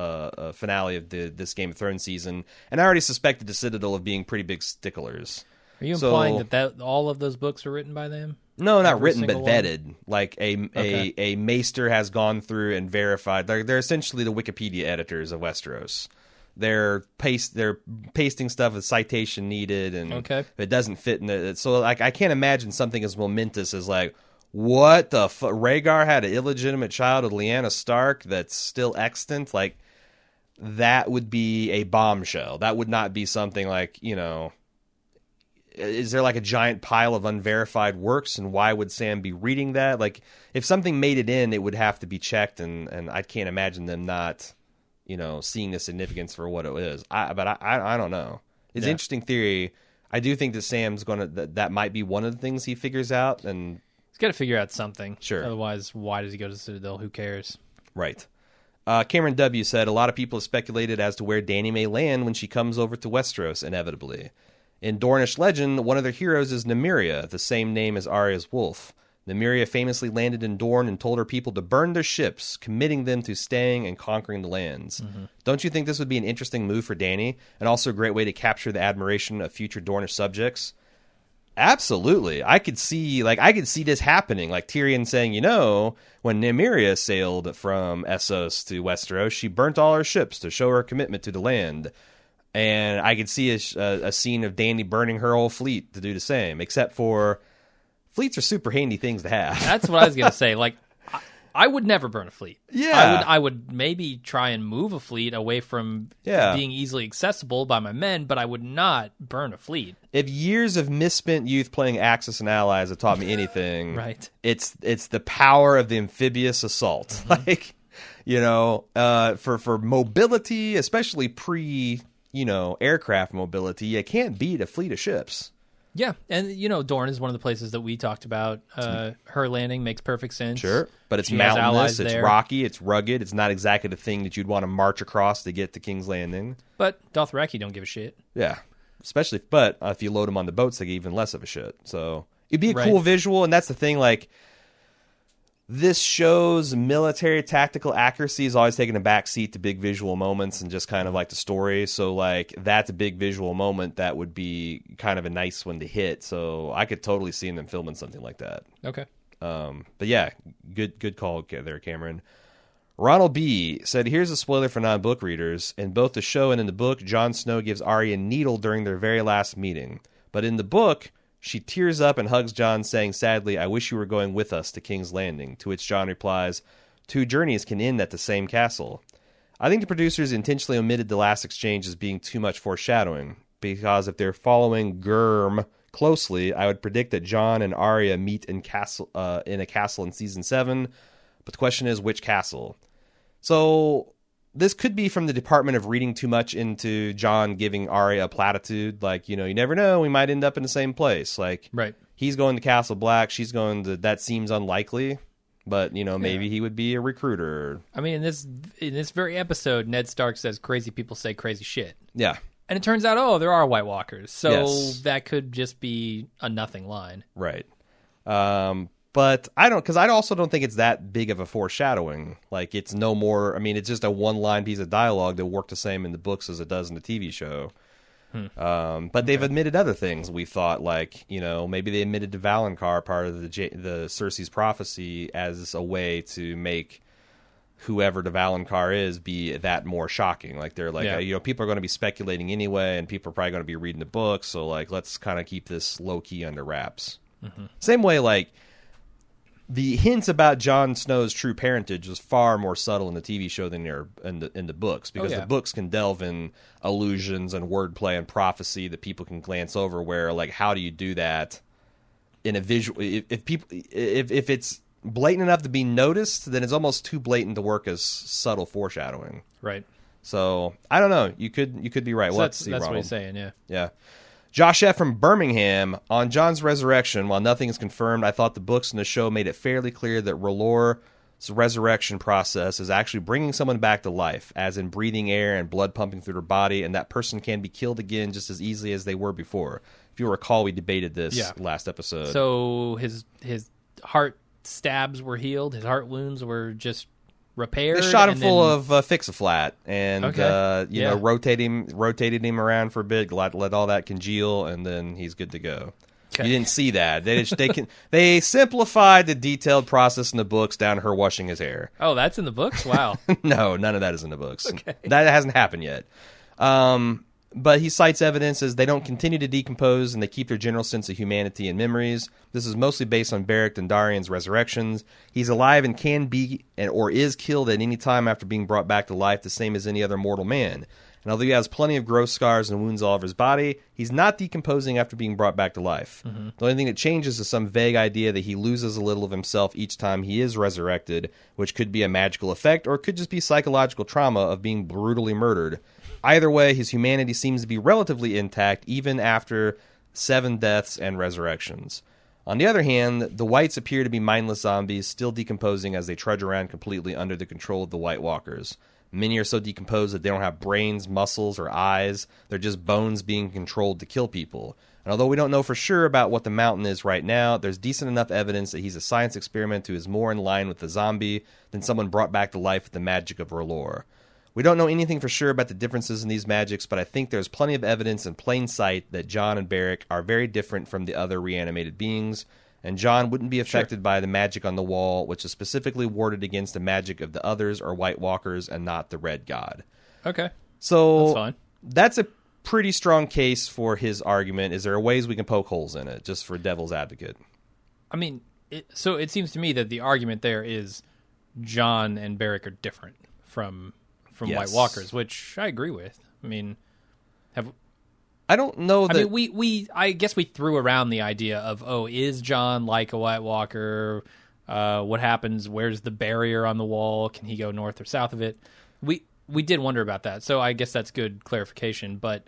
finale of this Game of Thrones season. And I already suspected the Citadel of being pretty big sticklers. Are you implying that all of those books were written by them? No, not written, but vetted. Like a maester has gone through and verified. They're essentially the Wikipedia editors of Westeros. They're pasting stuff with citation needed, and if it doesn't fit in it. So like I can't imagine something as momentous as like, what the Rhaegar had an illegitimate child with Lyanna Stark that's still extant. Like that would be a bombshell. That would not be something like, you know. Is there like a giant pile of unverified works, and why would Sam be reading that? Like, if something made it in, it would have to be checked, and I can't imagine them not, you know, seeing the significance for what it is. But I don't know. It's an interesting theory. I do think that Sam's that might be one of the things he figures out, and he's got to figure out something. Sure. Otherwise, why does he go to Citadel? Who cares? Right. Cameron W. said, a lot of people have speculated as to where Dany may land when she comes over to Westeros, inevitably. In Dornish legend, one of their heroes is Nymeria, the same name as Arya's wolf. Nymeria famously landed in Dorne and told her people to burn their ships, committing them to staying and conquering the lands. Mm-hmm. Don't you think this would be an interesting move for Dany, and also a great way to capture the admiration of future Dornish subjects? Absolutely. I could see this happening, like Tyrion saying, you know, when Nymeria sailed from Essos to Westeros, she burnt all her ships to show her commitment to the land. And I could see a scene of Dany burning her whole fleet to do the same, except for fleets are super handy things to have. That's what I was going to say. Like, I would never burn a fleet. Yeah. I would maybe try and move a fleet away from being easily accessible by my men, but I would not burn a fleet. If years of misspent youth playing Axis and Allies have taught me anything, right? It's the power of the amphibious assault. Mm-hmm. Like, you know, for mobility, especially aircraft mobility, you can't beat a fleet of ships. Yeah, and you know, Dorne is one of the places that we talked about. Her landing makes perfect sense. Sure, but it's mountainous, it's rocky, it's rugged. It's not exactly the thing that you'd want to march across to get to King's Landing. But Dothraki don't give a shit. Yeah, especially if you load them on the boats, they get even less of a shit. So it'd be a cool visual, and that's the thing. Like, this show's military tactical accuracy is always taking a back seat to big visual moments and just kind of like the story. So like that's a big visual moment that would be kind of a nice one to hit. So I could totally see them filming something like that. Okay. But yeah, good call there, Cameron. Ronald B. said, here's a spoiler for non-book readers. In both the show and in the book, Jon Snow gives Arya a needle during their very last meeting. But in the book, she tears up and hugs Jon, saying, sadly, I wish you were going with us to King's Landing, to which Jon replies, 2 journeys can end at the same castle. I think the producers intentionally omitted the last exchange as being too much foreshadowing, because if they're following Gurm closely, I would predict that Jon and Arya meet in a castle in Season 7, but the question is, which castle? So this could be from the department of reading too much into Jon giving Arya a platitude. Like, you know, you never know. We might end up in the same place. Like, right. He's going to Castle Black. She's going to... That seems unlikely. But, you know, maybe he would be a recruiter. I mean, in this very episode, Ned Stark says crazy people say crazy shit. Yeah. And it turns out, there are White Walkers. So that could just be a nothing line. Right. But because I also don't think it's that big of a foreshadowing. Like, it's no more. I mean, it's just a one-line piece of dialogue that worked the same in the books as it does in the TV show. But they've admitted other things. We thought, like, you know, maybe they admitted to Valonqar part of the Cersei's prophecy as a way to make whoever the Valonqar is be that more shocking. Like, they're like, you know, people are going to be speculating anyway, and people are probably going to be reading the books. So, like, let's kind of keep this low key under wraps. Mm-hmm. Same way, like, the hints about Jon Snow's true parentage was far more subtle in the TV show than in the books, because the books can delve in allusions and wordplay and prophecy that people can glance over. Where, like, how do you do that in a visual? If it's blatant enough to be noticed, then it's almost too blatant to work as subtle foreshadowing. Right. So I don't know. You could be right. So that's what he's saying. Yeah. Yeah. Josh F. from Birmingham, on Jon's resurrection, while nothing is confirmed, I thought the books and the show made it fairly clear that R'hllor's resurrection process is actually bringing someone back to life, as in breathing air and blood pumping through their body, and that person can be killed again just as easily as they were before. If you recall, we debated this last episode. So his heart stabs were healed, his heart wounds were just repaired. They shot him full of Fix-A-Flat and Okay. rotated him around for a bit, let all that congeal, and then he's good to go. Okay. You didn't see that. They simplified the detailed process in the books down to her washing his hair. Oh, that's in the books? Wow. No, none of that is in the books. Okay. That hasn't happened yet. But he cites evidence as they don't continue to decompose and they keep their general sense of humanity and memories. This is mostly based on Beric Dondarrion's resurrections. He's alive and can be or is killed at any time after being brought back to life, the same as any other mortal man. And although he has plenty of gross scars and wounds all over his body, he's not decomposing after being brought back to life. Mm-hmm. The only thing that changes is some vague idea that he loses a little of himself each time he is resurrected, which could be a magical effect or it could just be psychological trauma of being brutally murdered. Either way, his humanity seems to be relatively intact even after 7 deaths and resurrections. On the other hand, the Whites appear to be mindless zombies, still decomposing as they trudge around completely under the control of the White Walkers. Many are so decomposed that they don't have brains, muscles, or eyes. They're just bones being controlled to kill people. And although we don't know for sure about what the mountain is right now, there's decent enough evidence that he's a science experiment who is more in line with the zombie than someone brought back to life with the magic of R'hllor. We don't know anything for sure about the differences in these magics, but I think there's plenty of evidence in plain sight that Jon and Beric are very different from the other reanimated beings, and Jon wouldn't be affected by the magic on the wall, which is specifically warded against the magic of the others or White Walkers and not the Red God. Okay. So that's fine. That's a pretty strong case for his argument. Is there ways we can poke holes in it, just for devil's advocate? I mean, so it seems to me that the argument there is Jon and Beric are different from yes. White Walkers, which I agree with. I mean, I don't know that... I mean, I guess we threw around the idea of, is Jon like a White Walker? What happens? Where's the barrier on the wall? Can he go north or south of it? We did wonder about that, so I guess that's good clarification. But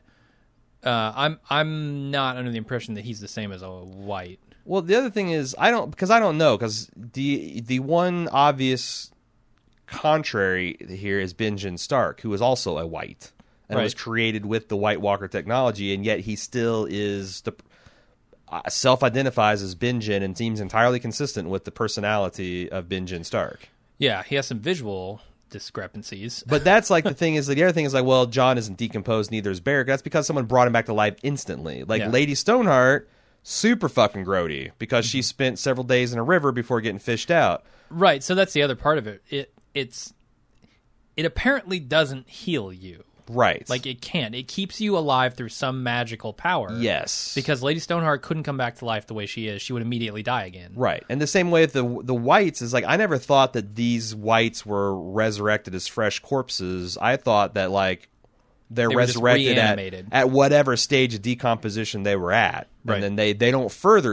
I'm not under the impression that he's the same as a White. Well, the other thing is, I don't know, because the one obvious contrary here is Benjen Stark, who is also a White. And was created with the White Walker technology, and yet he still is self-identifies as Benjen and seems entirely consistent with the personality of Benjen Stark. Yeah, he has some visual discrepancies. But that's like the thing is, the other thing is like, well, Jon isn't decomposed, neither is Beric. That's because someone brought him back to life instantly. Like Lady Stoneheart, super fucking grody because she spent several days in a river before getting fished out. Right, so that's the other part of it. It apparently doesn't heal you. Right. Like, it can't. It keeps you alive through some magical power. Yes. Because Lady Stoneheart couldn't come back to life the way she is. She would immediately die again. Right. And the same way with the Whites is, like, I never thought that these Whites were resurrected as fresh corpses. I thought that, like, they resurrected at whatever stage of decomposition they were at. Right. And then they don't further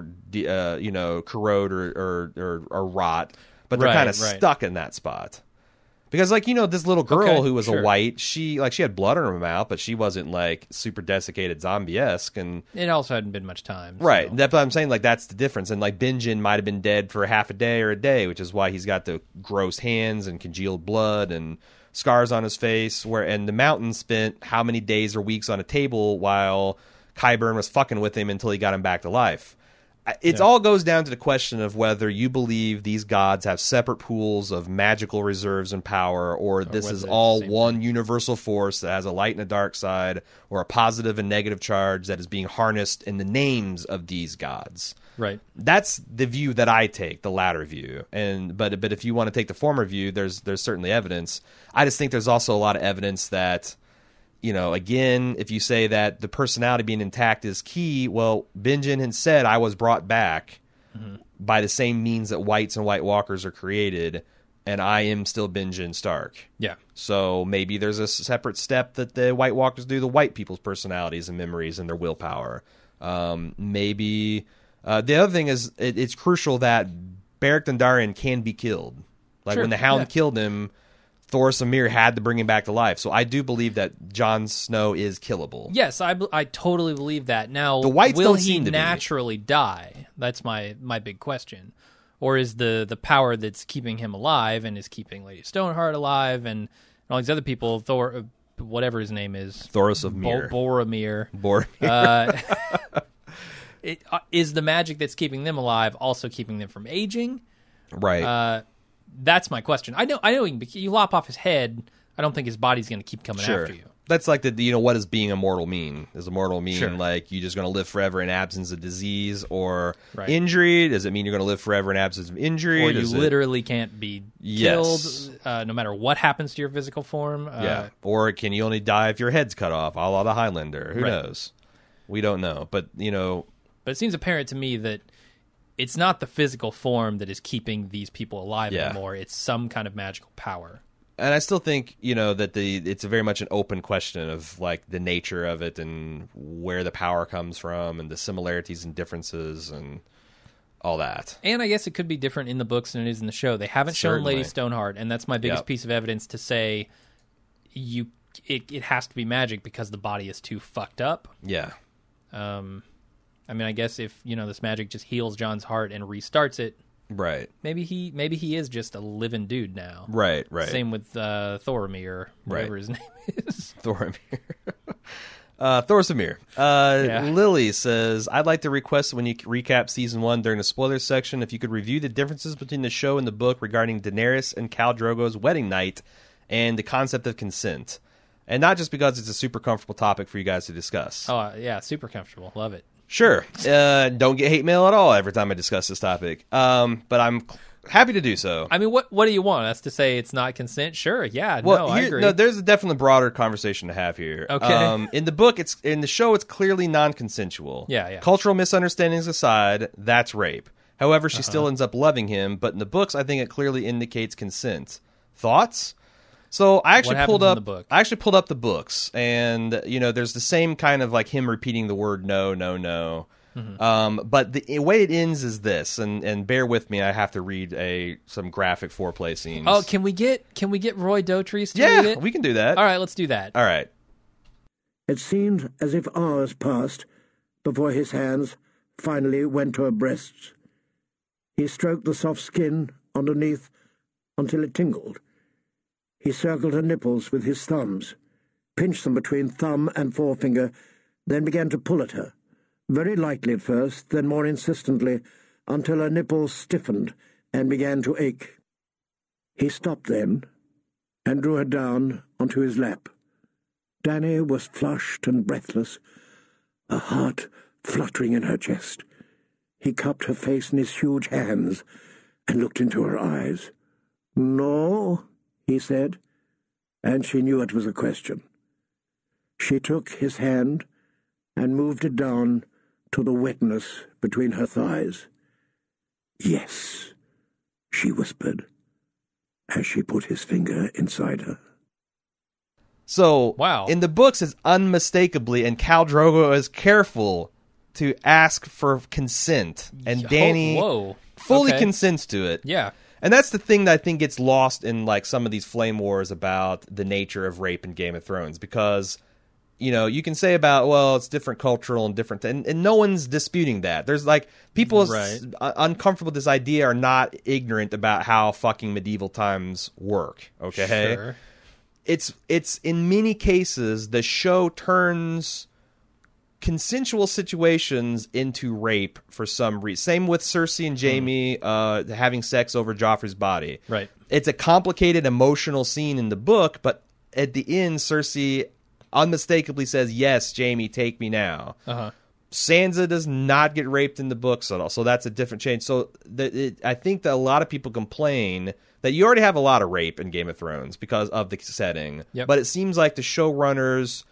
corrode or rot, but they're kind of stuck in that spot. Because, like, this little girl who was a White, she had blood in her mouth, but she wasn't, like, super desiccated zombie-esque. And it also hadn't been much time. Right. So. That's what I'm saying. Like, that's the difference. And, like, Benjen might have been dead for half a day or a day, which is why he's got the gross hands and congealed blood and scars on his face. And the Mountain spent how many days or weeks on a table while Qyburn was fucking with him until he got him back to life. It all goes down to the question of whether you believe these gods have separate pools of magical reserves and power, or this is all one universal force that has a light and a dark side, or a positive and negative charge that is being harnessed in the names of these gods. Right. That's the view that I take, the latter view. But if you want to take the former view, there's certainly evidence. I just think there's also a lot of evidence that, again, if you say that the personality being intact is key, well, Benjen had said, I was brought back by the same means that Whites and White Walkers are created, and I am still Benjen Stark. Yeah. So maybe there's a separate step that the White Walkers do, the white people's personalities and memories and their willpower. Maybe the other thing is it's crucial that Beric Dondarrion can be killed. Like when the Hound killed him, Thoros of Myr had to bring him back to life. So I do believe that Jon Snow is killable. Yes, I totally believe that. Now, the Whites will don't he seem to naturally die? That's my big question. Or is the power that's keeping him alive and is keeping Lady Stoneheart alive and all these other people, whatever his name is, Thoros of Myr, Boromir. Is the magic that's keeping them alive also keeping them from aging? Right. that's my question. I know you lop off his head. I don't think his body's going to keep coming after you. That's like what does being immortal mean? Does immortal mean Sure. like you're just going to live forever in absence of disease or Right. injury? Does it mean you're going to live forever in absence of injury? Or you literally can't be Yes. killed, no matter what happens to your physical form. Yeah. Or can you only die if your head's cut off, a la the Highlander? Who Right. knows? We don't know. But, But it seems apparent to me that it's not the physical form that is keeping these people alive Yeah. anymore. It's some kind of magical power. and I still think, that it's very much an open question of like the nature of it and where the power comes from and the similarities and differences and all that. And I guess it could be different in the books than it is in the show. They haven't shown Lady Certainly. Stoneheart, and that's my biggest Yep. piece of evidence to say it has to be magic because the body is too fucked up. Yeah. I mean, I guess if this magic just heals John's heart and restarts it, Right. maybe he is just a living dude now. Right. Same with Thoromir, or whatever Right. his name is. Thoromir. Thorsamir. Lily says, I'd like to request when you recap season 1 during the spoilers section, if you could review the differences between the show and the book regarding Daenerys and Khal Drogo's wedding night and the concept of consent. And not just because it's a super comfortable topic for you guys to discuss. Oh, yeah, super comfortable. Love it. Sure. Don't get hate mail at all every time I discuss this topic. But I'm happy to do so. I mean, what do you want us to say? It's not consent? Sure, yeah, I agree. No, there's a definitely broader conversation to have here. Okay. In the book, in the show, it's clearly non-consensual. Yeah. Cultural misunderstandings aside, that's rape. However, she still ends up loving him. But in the books, I think it clearly indicates consent. Thoughts? So I actually What pulled happens up. in the book? I actually pulled up the books, and there's the same kind of like him repeating the word no, no, no. But the way it ends is this, and bear with me, I have to read some graphic foreplay scenes. Oh, can we get Roy Dotrice to read it? we can do that. All right, let's do that. All right. It seemed as if hours passed before his hands finally went to her breasts. He stroked the soft skin underneath until it tingled. He circled her nipples with his thumbs, pinched them between thumb and forefinger, then began to pull at her, very lightly at first, then more insistently, until her nipples stiffened and began to ache. He stopped then and drew her down onto his lap. Danny was flushed and breathless, a heart fluttering in her chest. He cupped her face in his huge hands and looked into her eyes. "No," he said, and she knew it was a question. She took his hand and moved it down to the wetness between her thighs. "Yes," she whispered, as she put his finger inside her. So, Wow. in the books, it's unmistakably, and Khal Drogo is careful to ask for consent, and Danny Whoa. fully Okay. consents to it. Yeah. And that's the thing that I think gets lost in like some of these flame wars about the nature of rape in Game of Thrones, because you can say about, well, it's different cultural and different, and no one's disputing that. There's like people Right. uncomfortable with this idea are not ignorant about how fucking medieval times work. Okay, Sure. it's in many cases the show turns consensual situations into rape for some reason. Same with Cersei and Jaime having sex over Joffrey's body. Right. It's a complicated emotional scene in the book, but at the end, Cersei unmistakably says, "Yes, Jaime, take me now." Uh-huh. Sansa does not get raped in the books at all, so that's a different change. So I think that a lot of people complain that you already have a lot of rape in Game of Thrones because of the setting. Yep. But it seems like the showrunners,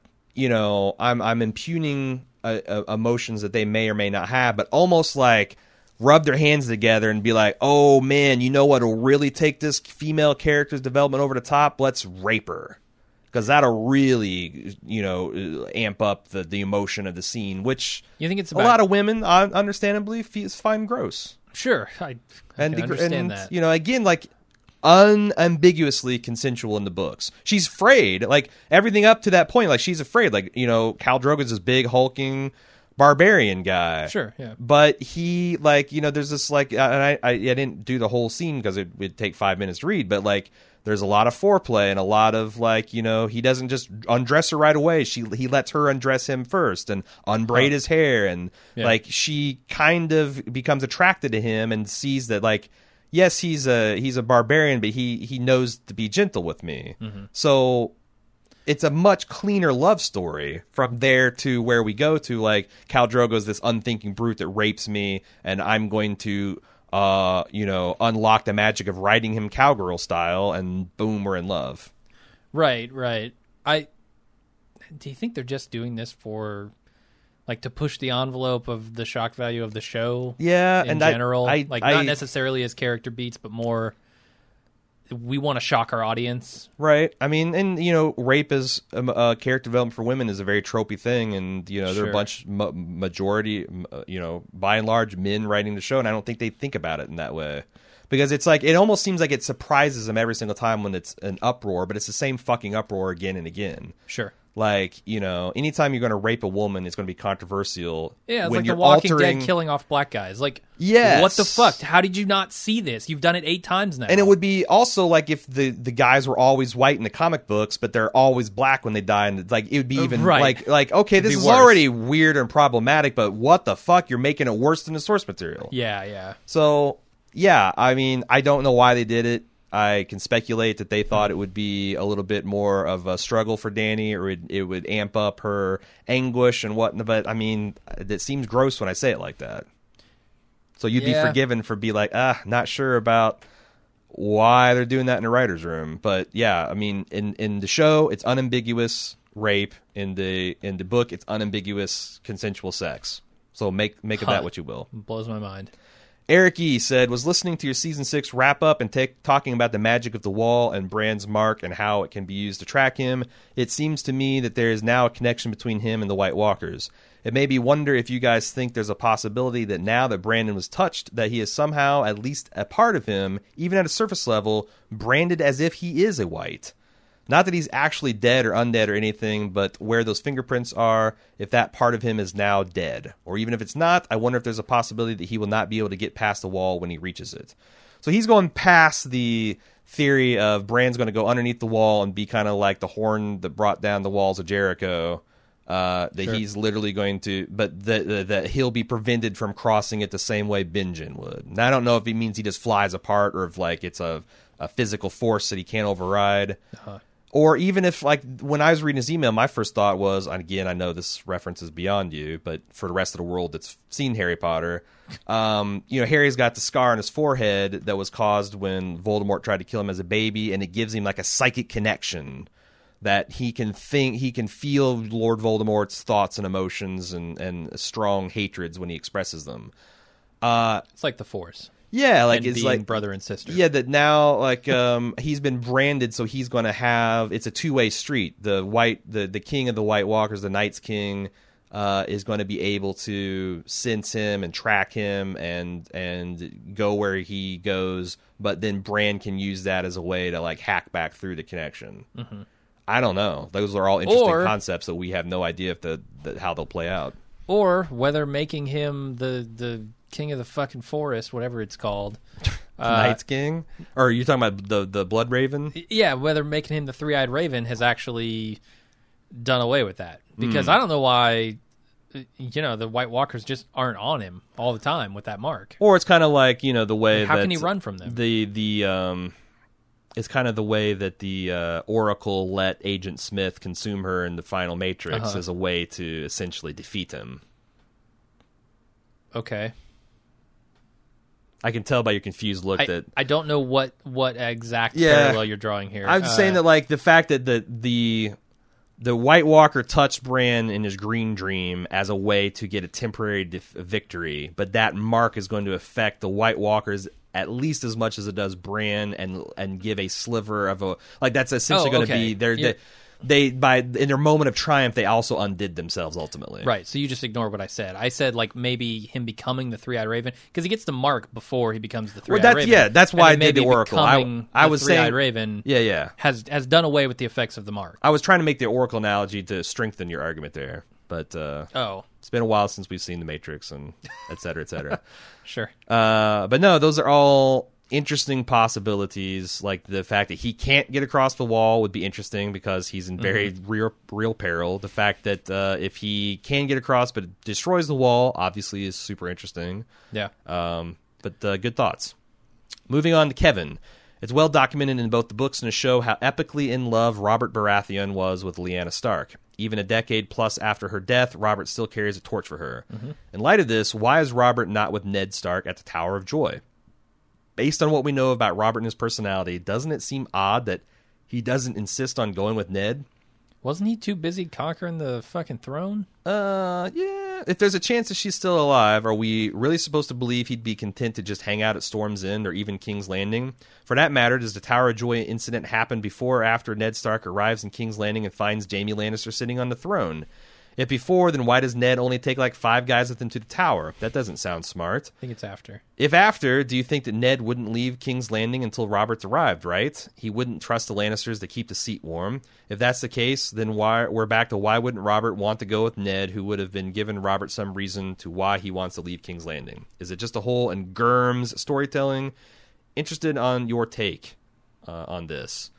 I'm impugning emotions that they may or may not have, but almost like rub their hands together and be like, "Oh man, you know what'll really take this female character's development over the top? Let's rape her." Because that'll really, amp up the emotion of the scene, which You think it's a about... lot of women, understandably, find gross. Sure. I can understand that. Again, like unambiguously consensual in the books. She's afraid, like everything up to that point, like she's afraid. Like Khal Drogo's this big hulking barbarian guy. Sure, yeah. But he there's this and I didn't do the whole scene because it would take 5 minutes to read, but like there's a lot of foreplay and a lot of he doesn't just undress her right away. He lets her undress him first and unbraid his hair, and Yeah. she kind of becomes attracted to him and sees that yes, he's a barbarian, but he knows to be gentle with me. So it's a much cleaner love story from there to where we go to, like, Khal Drogo's this unthinking brute that rapes me, and I'm going to unlock the magic of riding him cowgirl style, and boom, we're in love. Right. Do you think they're just doing this for, like, to push the envelope of the shock value of the show? Yeah, in and general, not necessarily as character beats, but more, we want to shock our audience. Right. I mean, and, rape is character development for women is a very tropey thing. And, there are a bunch, majority, by and large, men writing the show. And I don't think they think about it in that way. Because it's like, it almost seems like it surprises them every single time when it's an uproar, but it's the same fucking uproar again and again. Sure. Like, anytime you're going to rape a woman, it's going to be controversial. Yeah, it's when like you're The Walking altering... Dead killing off black guys. Like, yes. What the fuck? How did you not see this? You've done it 8 times now. And it would be also like if the guys were always white in the comic books, but they're always black when they die. And like, it would be even like, okay, this is worse. already weird and problematic, but what the fuck? You're making it worse than the source material. Yeah. So, yeah, I mean, I don't know why they did it. I can speculate that they thought it would be a little bit more of a struggle for Dany, or it would amp up her anguish and whatnot. But I mean, it seems gross when I say it like that. So you'd be forgiven for be like, not sure about why they're doing that in the writer's room. But yeah, I mean, in the show, it's unambiguous rape. In the book, it's unambiguous consensual sex. So make of that what you will. Blows my mind. Eric E. said, was listening to your Season 6 wrap-up and talking about the magic of the wall and Bran's mark and how it can be used to track him. It seems to me that there is now a connection between him and the White Walkers. It made me wonder if you guys think there's a possibility that now that Brandon was touched, that he is somehow, at least a part of him, even at a surface level, branded as if he is a White. Not that he's actually dead or undead or anything, but where those fingerprints are, if that part of him is now dead. Or even if it's not, I wonder if there's a possibility that he will not be able to get past the wall when he reaches it. So he's going past the theory of Bran's going to go underneath the wall and be kind of like the horn that brought down the walls of Jericho. He's literally going to, but that he'll be prevented from crossing it the same way Benjen would. And I don't know if he means he just flies apart or if like it's a physical force that he can't override. Or even if, like, when I was reading his email, my first thought was, and again, I know this reference is beyond you, but for the rest of the world that's seen Harry Potter, Harry's got the scar on his forehead that was caused when Voldemort tried to kill him as a baby, and it gives him, like, a psychic connection that he can feel Lord Voldemort's thoughts and emotions and strong hatreds when he expresses them. It's like the Force. Yeah, like and it's being like brother and sister. Yeah, that now like he's been branded, so he's going to have it's a two-way street. The king of the White Walkers, the Night's King, is going to be able to sense him and track him and go where he goes. But then Bran can use that as a way to like hack back through the connection. Mm-hmm. I don't know. Those are all interesting concepts that we have no idea if how they'll play out. Or whether making him the king of the fucking forest, whatever it's called. Night's King? Or are you talking about the Blood Raven? Yeah, whether making him the Three-Eyed Raven has actually done away with that. Because I don't know why, the White Walkers just aren't on him all the time with that mark. Or it's kind of like, the way How can he run from them? It's kind of the way that the Oracle let Agent Smith consume her in the final Matrix as a way to essentially defeat him. Okay. I can tell by your confused look that I don't know what exact parallel you're drawing here. I'm just saying that like the fact that the White Walker touched Bran in his green dream as a way to get a temporary victory, but that mark is going to affect the White Walkers at least as much as it does Bran and give a sliver of a like that's essentially going to be in their moment of triumph, they also undid themselves ultimately. Right, so you just ignore what I said. I said, like, maybe him becoming the Three-Eyed Raven, because he gets the mark before he becomes the Three-Eyed Raven. Yeah, that's why I did the Oracle. I was Three-Eyed saying Raven has done away with the effects of the mark. I was trying to make the Oracle analogy to strengthen your argument there, but it's been a while since we've seen The Matrix and et cetera, et cetera. Sure. But no, those are all interesting possibilities. Like the fact that he can't get across the wall would be interesting because he's in very real peril. The fact that if he can get across but it destroys the wall obviously is super interesting. Yeah. But good thoughts. Moving on to Kevin. It's well documented in both the books and the show how epically in love Robert Baratheon was with Lyanna Stark. Even a decade plus after her death, Robert still carries a torch for her. Mm-hmm. In light of this, why is Robert not with Ned Stark at the Tower of Joy? Based on what we know about Robert and his personality, doesn't it seem odd that he doesn't insist on going with Ned? Wasn't he too busy conquering the fucking throne? Yeah. If there's a chance that she's still alive, are we really supposed to believe he'd be content to just hang out at Storm's End or even King's Landing? For that matter, does the Tower of Joy incident happen before or after Ned Stark arrives in King's Landing and finds Jaime Lannister sitting on the throne? If before, then why does Ned only take like 5 guys with him to the tower? That doesn't sound smart. I think it's after. If after, do you think that Ned wouldn't leave King's Landing until Robert's arrived, right? He wouldn't trust the Lannisters to keep the seat warm. If that's the case, then we're back to why wouldn't Robert want to go with Ned, who would have been given Robert some reason to why he wants to leave King's Landing? Is it just a hole in Gurm's storytelling? Interested on your take on this.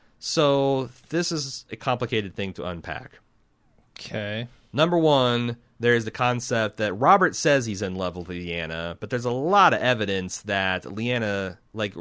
So this is a complicated thing to unpack. Okay. Number one, there's the concept that Robert says he's in love with Lyanna, but there's a lot of evidence that Lyanna, like,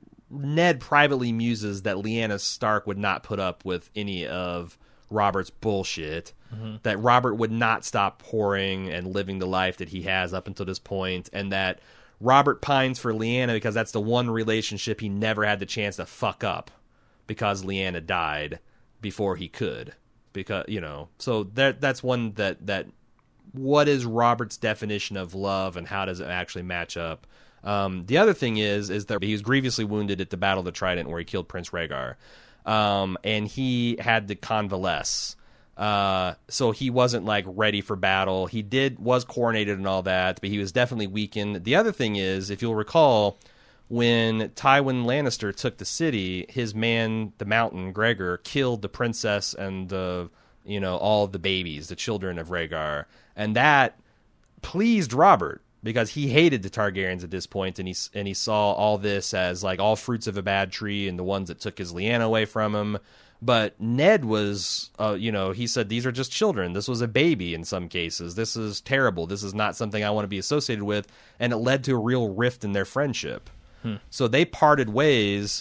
Ned privately muses that Lyanna Stark would not put up with any of Robert's bullshit, that Robert would not stop pouring and living the life that he has up until this point, and that Robert pines for Lyanna because that's the one relationship he never had the chance to fuck up because Lyanna died before he could. Because, you know, so that's one that what is Robert's definition of love and how does it actually match up? The other thing is that he was grievously wounded at the Battle of the Trident where he killed Prince Rhaegar. And he had to convalesce. So he wasn't like ready for battle. He was coronated and all that, but he was definitely weakened. The other thing is, if you'll recall, when Tywin Lannister took the city, his man, the Mountain, Gregor, killed the princess and all the babies, the children of Rhaegar, and that pleased Robert because he hated the Targaryens at this point, and he saw all this as like all fruits of a bad tree and the ones that took his Lyanna away from him. But Ned was, he said these are just children. This was a baby in some cases. This is terrible. This is not something I want to be associated with, and it led to a real rift in their friendship. So they parted ways.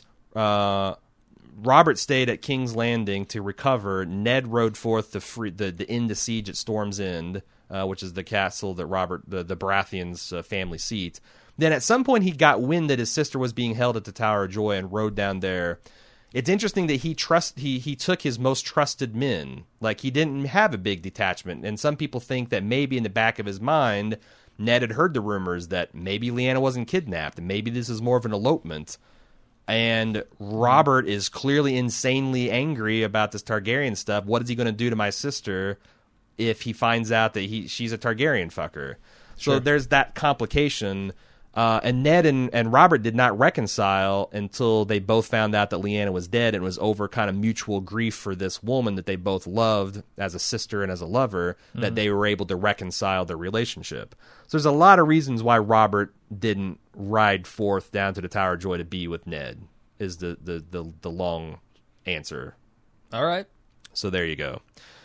Robert stayed at King's Landing to recover. Ned rode forth to end the siege at Storm's End, which is the castle that Robert, the Baratheons' family seat. Then at some point he got wind that his sister was being held at the Tower of Joy and rode down there. It's interesting that he took his most trusted men. Like, he didn't have a big detachment. And some people think that maybe in the back of his mind, Ned had heard the rumors that maybe Lyanna wasn't kidnapped, and maybe this is more of an elopement. And Robert is clearly insanely angry about this Targaryen stuff. What is he going to do to my sister if he finds out that she's a Targaryen fucker? Sure. So there's that complication. And Ned and Robert did not reconcile until they both found out that Lyanna was dead, and it was over kind of mutual grief for this woman that they both loved as a sister and as a lover, that they were able to reconcile their relationship. So there's a lot of reasons why Robert didn't ride forth down to the Tower of Joy to be with Ned, is the long answer. All right. So there you go.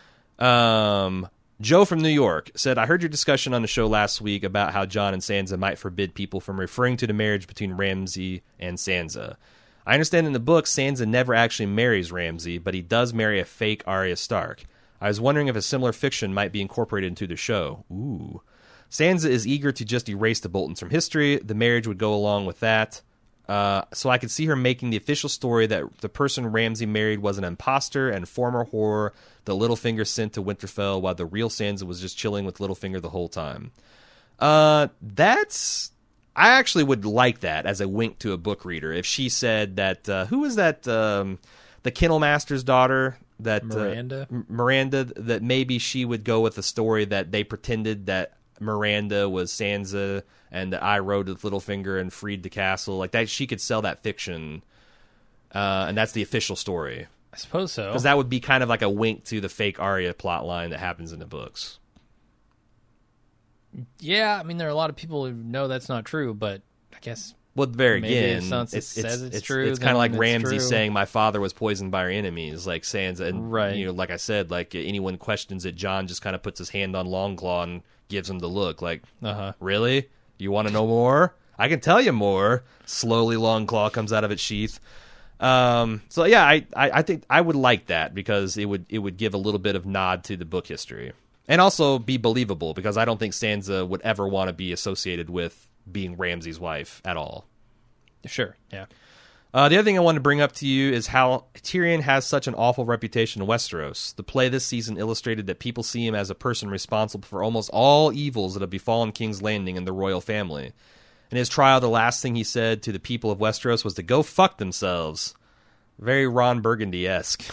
Joe from New York said, I heard your discussion on the show last week about how Jon and Sansa might forbid people from referring to the marriage between Ramsay and Sansa. I understand in the book Sansa never actually marries Ramsay, but he does marry a fake Arya Stark. I was wondering if a similar fiction might be incorporated into the show. Ooh. Sansa is eager to just erase the Boltons from history. The marriage would go along with that. So I could see her making the official story that the person Ramsay married was an imposter and former whore that Littlefinger sent to Winterfell, while the real Sansa was just chilling with Littlefinger the whole time. I actually would like that as a wink to a book reader. If she said that, who was that, the Kennel Master's daughter? That Miranda, that maybe she would go with a story that they pretended that Miranda was Sansa and that I rode with Littlefinger and freed the castle. Like that, she could sell that fiction, and that's the official story. I suppose so. Because that would be kind of like a wink to the fake Arya plotline that happens in the books. Yeah, I mean, there are a lot of people who know that's not true, but I guess... Well, there again, it's true. It's kind of like Ramsay saying, my father was poisoned by our enemies, like Sansa. And, right. Like I said, like anyone questions it, Jon just kind of puts his hand on Longclaw and gives him the look, like, really? You want to know more? I can tell you more. Slowly, Longclaw comes out of its sheath. So yeah, I think I would like that because it would give a little bit of nod to the book history and also be believable because I don't think Sansa would ever want to be associated with being Ramsay's wife at all. Sure, yeah. The other thing I wanted to bring up to you is how Tyrion has such an awful reputation in Westeros. The play this season illustrated that people see him as a person responsible for almost all evils that have befallen King's Landing and the royal family. In his trial, the last thing he said to the people of Westeros was to go fuck themselves. Very Ron Burgundy-esque.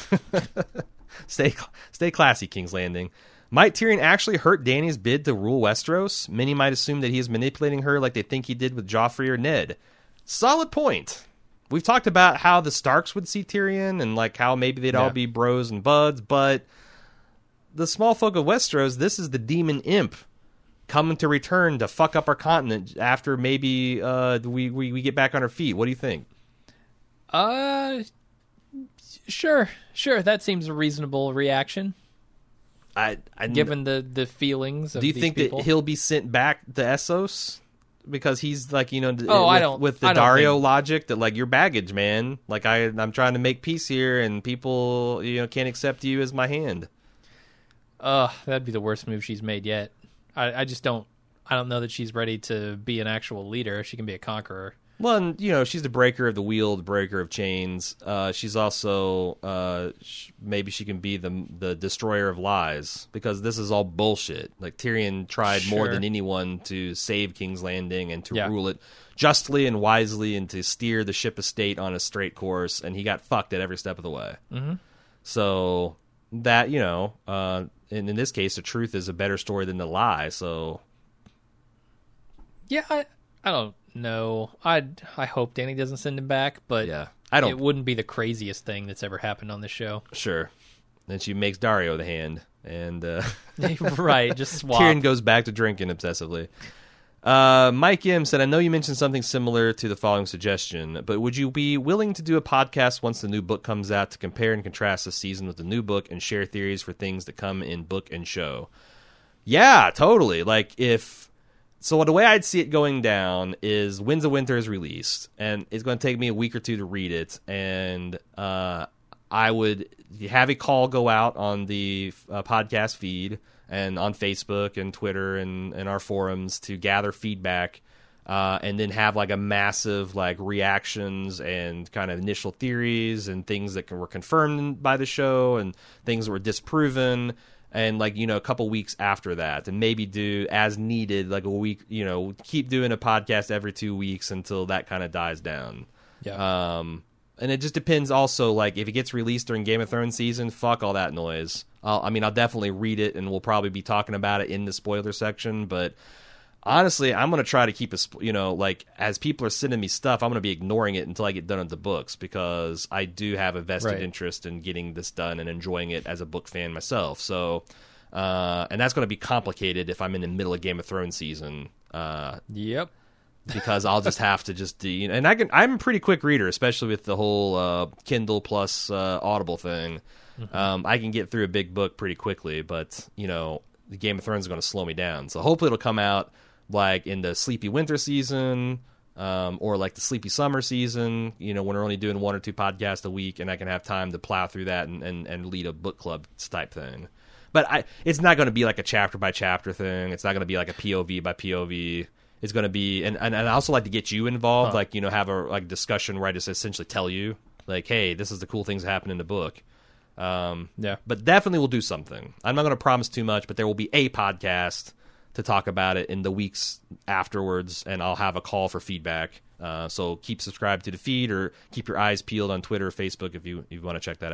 Stay classy, King's Landing. Might Tyrion actually hurt Dany's bid to rule Westeros? Many might assume that he is manipulating her like they think he did with Joffrey or Ned. Solid point. We've talked about how the Starks would see Tyrion and like how maybe they'd all be bros and buds, but the small folk of Westeros, this is the demon imp coming to return to fuck up our continent after maybe we get back on our feet. What do you think? Sure. That seems a reasonable reaction. Given the feelings of do you these think people. That he'll be sent back to Essos because he's like with the Dario logic that like your baggage, man, like I'm trying to make peace here and people can't accept you as my hand. That'd be the worst move she's made yet. I just don't know that she's ready to be an actual leader. She can be a conqueror. Well, and, she's the breaker of the wheel, the breaker of chains. She's also, maybe she can be the destroyer of lies, because this is all bullshit. Like, Tyrion tried more than anyone to save King's Landing and to rule it justly and wisely and to steer the ship of state on a straight course, and he got fucked at every step of the way. Mm-hmm. So, that, in this case, the truth is a better story than the lie, so... Yeah, I don't know. I hope Dany doesn't send him back, but it wouldn't be the craziest thing that's ever happened on this show. Sure. Then she makes Dario the hand, and right, just swap. Tyrion goes back to drinking obsessively. Mike M said, I know you mentioned something similar to the following suggestion, but would you be willing to do a podcast once the new book comes out to compare and contrast the season with the new book and share theories for things that come in book and show? Yeah, totally. Like, So the way I'd see it going down is Winds of Winter is released, and it's going to take me a week or two to read it, and I would have a call go out on the podcast feed and on Facebook and Twitter and our forums to gather feedback, and then have like a massive like reactions and kind of initial theories and things that were confirmed by the show and things that were disproven. And, like, a couple weeks after that, and maybe do as needed, like a week, keep doing a podcast every 2 weeks until that kind of dies down. Yeah. And it just depends also, like, if it gets released during Game of Thrones season, fuck all that noise. I'll definitely read it, and we'll probably be talking about it in the spoiler section, but honestly, I'm going to try to keep as people are sending me stuff, I'm going to be ignoring it until I get done with the books, because I do have a vested interest in getting this done and enjoying it as a book fan myself. So, and that's going to be complicated if I'm in the middle of Game of Thrones season. Yep. Because I'll just have to just do, and I'm a pretty quick reader, especially with the whole Kindle plus Audible thing. Mm-hmm. I can get through a big book pretty quickly, but, the Game of Thrones is going to slow me down. So hopefully it'll come out like in the sleepy winter season, or like the sleepy summer season, when we're only doing 1 or 2 podcasts a week, and I can have time to plow through that and lead a book club type thing. But it's not going to be like a chapter by chapter thing. It's not going to be like a POV by POV. It's going to be, and I also like to get you involved, have a discussion where I just essentially tell you, like, hey, this is the cool things that happen in the book. But definitely we'll do something. I'm not going to promise too much, but there will be a podcast to talk about it in the weeks afterwards, and I'll have a call for feedback. So keep subscribed to the feed, or keep your eyes peeled on Twitter or Facebook if you want to check that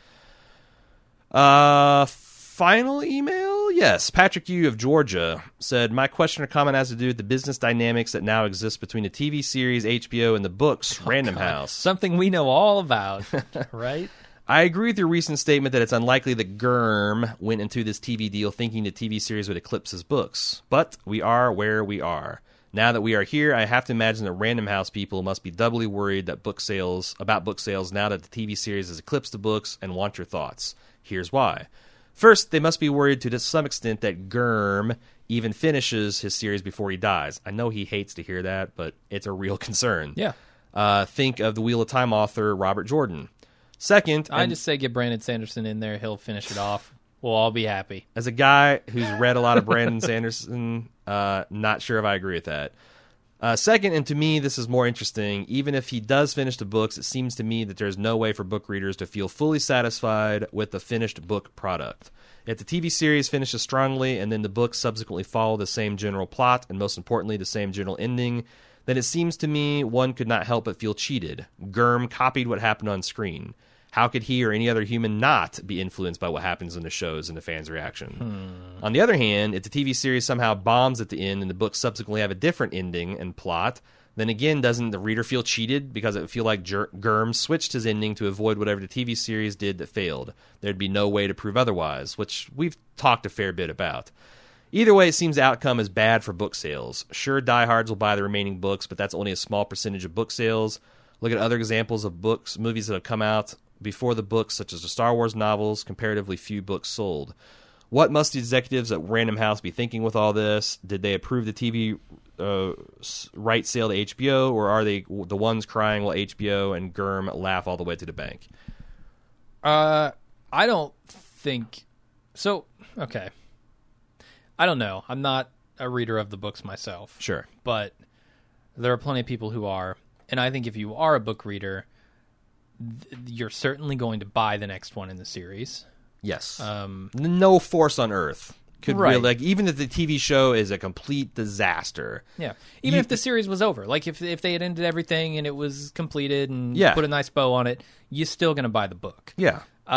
out. Final email? Yes. Patrick Yu of Georgia said, my question or comment has to do with the business dynamics that now exist between the TV series, HBO, and the books, Random House. Something we know all about, right? I agree with your recent statement that it's unlikely that Gurm went into this TV deal thinking the TV series would eclipse his books. But we are where we are. Now that we are here, I have to imagine that Random House people must be doubly worried about book sales now that the TV series has eclipsed the books, and want your thoughts. Here's why. First, they must be worried to some extent that Gurm even finishes his series before he dies. I know he hates to hear that, but it's a real concern. Yeah. Think of the Wheel of Time author Robert Jordan. Second, I just say get Brandon Sanderson in there. He'll finish it off. We'll all be happy. As a guy who's read a lot of Brandon Sanderson, not sure if I agree with that. Second, and to me, this is more interesting, even if he does finish the books, it seems to me that there's no way for book readers to feel fully satisfied with the finished book product. If the TV series finishes strongly and then the books subsequently follow the same general plot and most importantly the same general ending, then it seems to me one could not help but feel cheated. Gurm copied what happened on screen. How could he or any other human not be influenced by what happens in the shows and the fans' reaction? On the other hand, if the TV series somehow bombs at the end and the books subsequently have a different ending and plot, then again, doesn't the reader feel cheated because it would feel like Gurm switched his ending to avoid whatever the TV series did that failed? There'd be no way to prove otherwise, which we've talked a fair bit about. Either way, it seems the outcome is bad for book sales. Sure, diehards will buy the remaining books, but that's only a small percentage of book sales. Look at other examples of movies that have come out before the books, such as the Star Wars novels, comparatively few books sold. What must the executives at Random House be thinking with all this? Did they approve the TV rights sale to HBO, or are they the ones crying while HBO and Gurm laugh all the way to the bank? I don't think so. Okay. I don't know. I'm not a reader of the books myself. Sure. But there are plenty of people who are. And I think if you are a book reader, you're certainly going to buy the next one in the series. Yes. No force on earth could right. really, like, even if the TV show is a complete disaster. Yeah. Even if the series was over, like if they had ended everything and it was completed and yeah. put a nice bow on it, you're still going to buy the book. Yeah.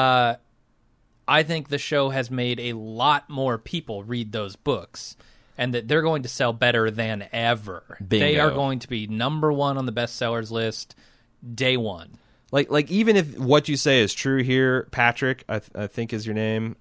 I think the show has made a lot more people read those books, and that they're going to sell better than ever. Bingo. They are going to be number one on the bestsellers list day one. Like even if what you say is true here, Patrick, I think is your name,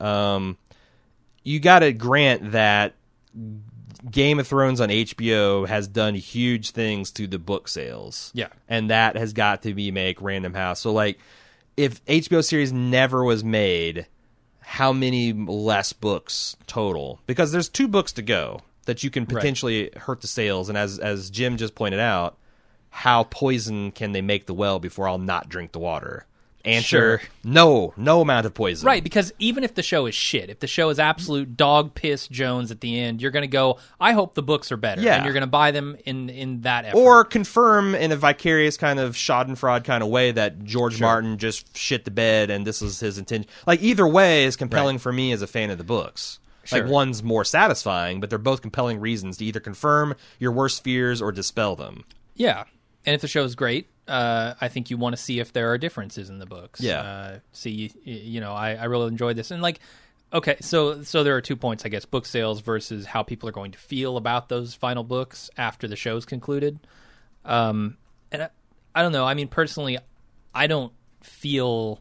you got to grant that Game of Thrones on HBO has done huge things to the book sales. Yeah. And that has got to be make Random House. So, like, if HBO series never was made, how many less books total? Because there's 2 books to go that you can potentially hurt the sales. And as Jim just pointed out, how poison can they make the well before I'll not drink the water? Answer, sure. No amount of poison. Right, because even if the show is shit, if the show is absolute dog piss Jones at the end, you're going to go, I hope the books are better. Yeah. And you're going to buy them in that effort. Or confirm in a vicarious kind of schadenfreude kind of way that George Martin just shit the bed and this was his intention. Like, either way is compelling for me as a fan of the books. Sure. Like, one's more satisfying, but they're both compelling reasons to either confirm your worst fears or dispel them. Yeah. And if the show is great, I think you want to see if there are differences in the books. Yeah. I really enjoyed this. And, like, okay, so there are 2 points, I guess, book sales versus how people are going to feel about those final books after the show's concluded. And I don't know. I mean, personally, I don't feel...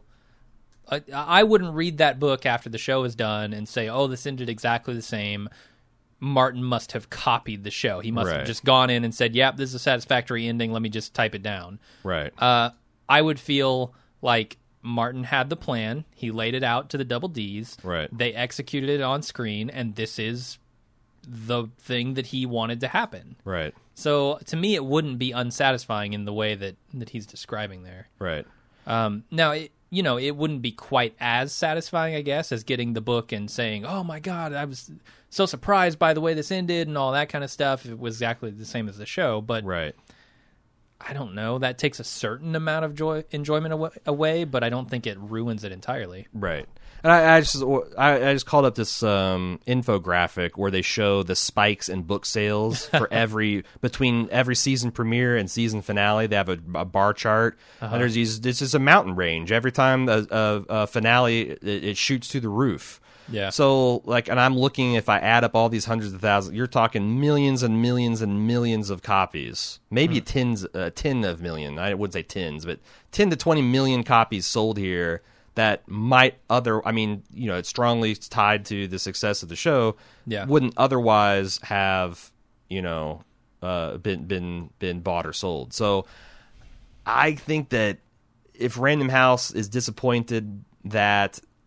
I wouldn't read that book after the show is done and say, oh, this ended exactly the same. Martin must have copied the show. He must have just gone in and said, yep, this is a satisfactory ending. Let me just type it down. Right. I would feel like Martin had the plan. He laid it out to the Double Ds. Right. They executed it on screen, and this is the thing that he wanted to happen. Right. So to me, it wouldn't be unsatisfying in the way that he's describing there. Right. Now, it wouldn't be quite as satisfying, I guess, as getting the book and saying, oh my God, I was so surprised by the way this ended and all that kind of stuff. It was exactly the same as the show, but right. I don't know. That takes a certain amount of enjoyment away, but I don't think it ruins it entirely. Right. And I just called up this infographic where they show the spikes in book sales for between every season premiere and season finale. They have a bar chart, and there's this is a mountain range. Every time a finale, it shoots through the roof. Yeah. So, like, and I'm looking, if I add up all these hundreds of thousands, you're talking millions and millions and millions of copies. Maybe 10 of million. I wouldn't say tens, but 10 to 20 million copies sold here that might it's strongly tied to the success of the show. Yeah. Wouldn't otherwise have, been bought or sold. So I think that if Random House is disappointed that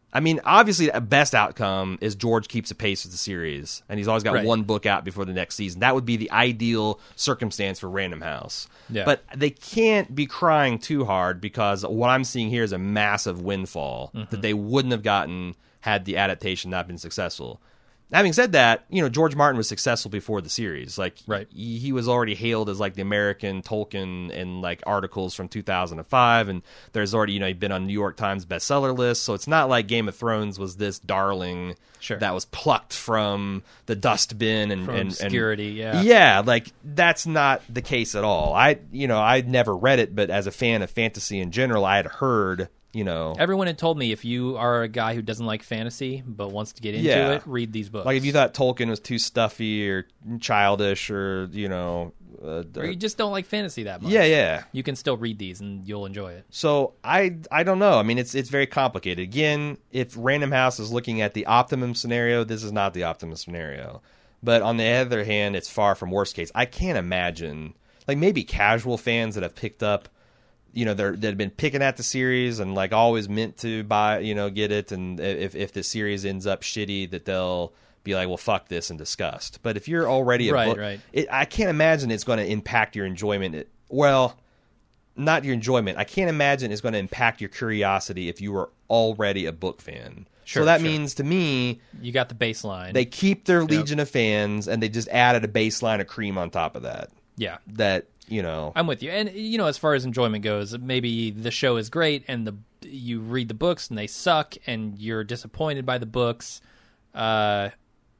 I mean, obviously, the best outcome is George keeps a pace with the series, and he's always got one book out before the next season. That would be the ideal circumstance for Random House. Yeah. But they can't be crying too hard, because what I'm seeing here is a massive windfall that they wouldn't have gotten had the adaptation not been successful. Having said that, George Martin was successful before the series. Like, he was already hailed as like the American Tolkien in like articles from 2005, and there's already he'd been on New York Times bestseller list. So it's not like Game of Thrones was this darling that was plucked from the dustbin and obscurity. Yeah, like that's not the case at all. I'd never read it, but as a fan of fantasy in general, I had heard. Everyone had told me, if you are a guy who doesn't like fantasy but wants to get into it, read these books. Like if you thought Tolkien was too stuffy or childish, or or you just don't like fantasy that much. Yeah. You can still read these and you'll enjoy it. So I don't know. I mean, it's very complicated. Again, if Random House is looking at the optimum scenario, this is not the optimum scenario. But on the other hand, it's far from worst case. I can't imagine, like maybe casual fans that have picked up. That have been picking at the series and like always meant to buy, get it. And if the series ends up shitty, that they'll be like, well, fuck this, and disgust. But if you're already I can't imagine it's going to impact your enjoyment. Not your enjoyment. I can't imagine it's going to impact your curiosity if you were already a book fan. So that means to me, you got the baseline. They keep their legion of fans, and they just added a baseline of cream on top of that. Yeah. That. I'm with you. And, as far as enjoyment goes, maybe the show is great and you read the books and they suck and you're disappointed by the books. I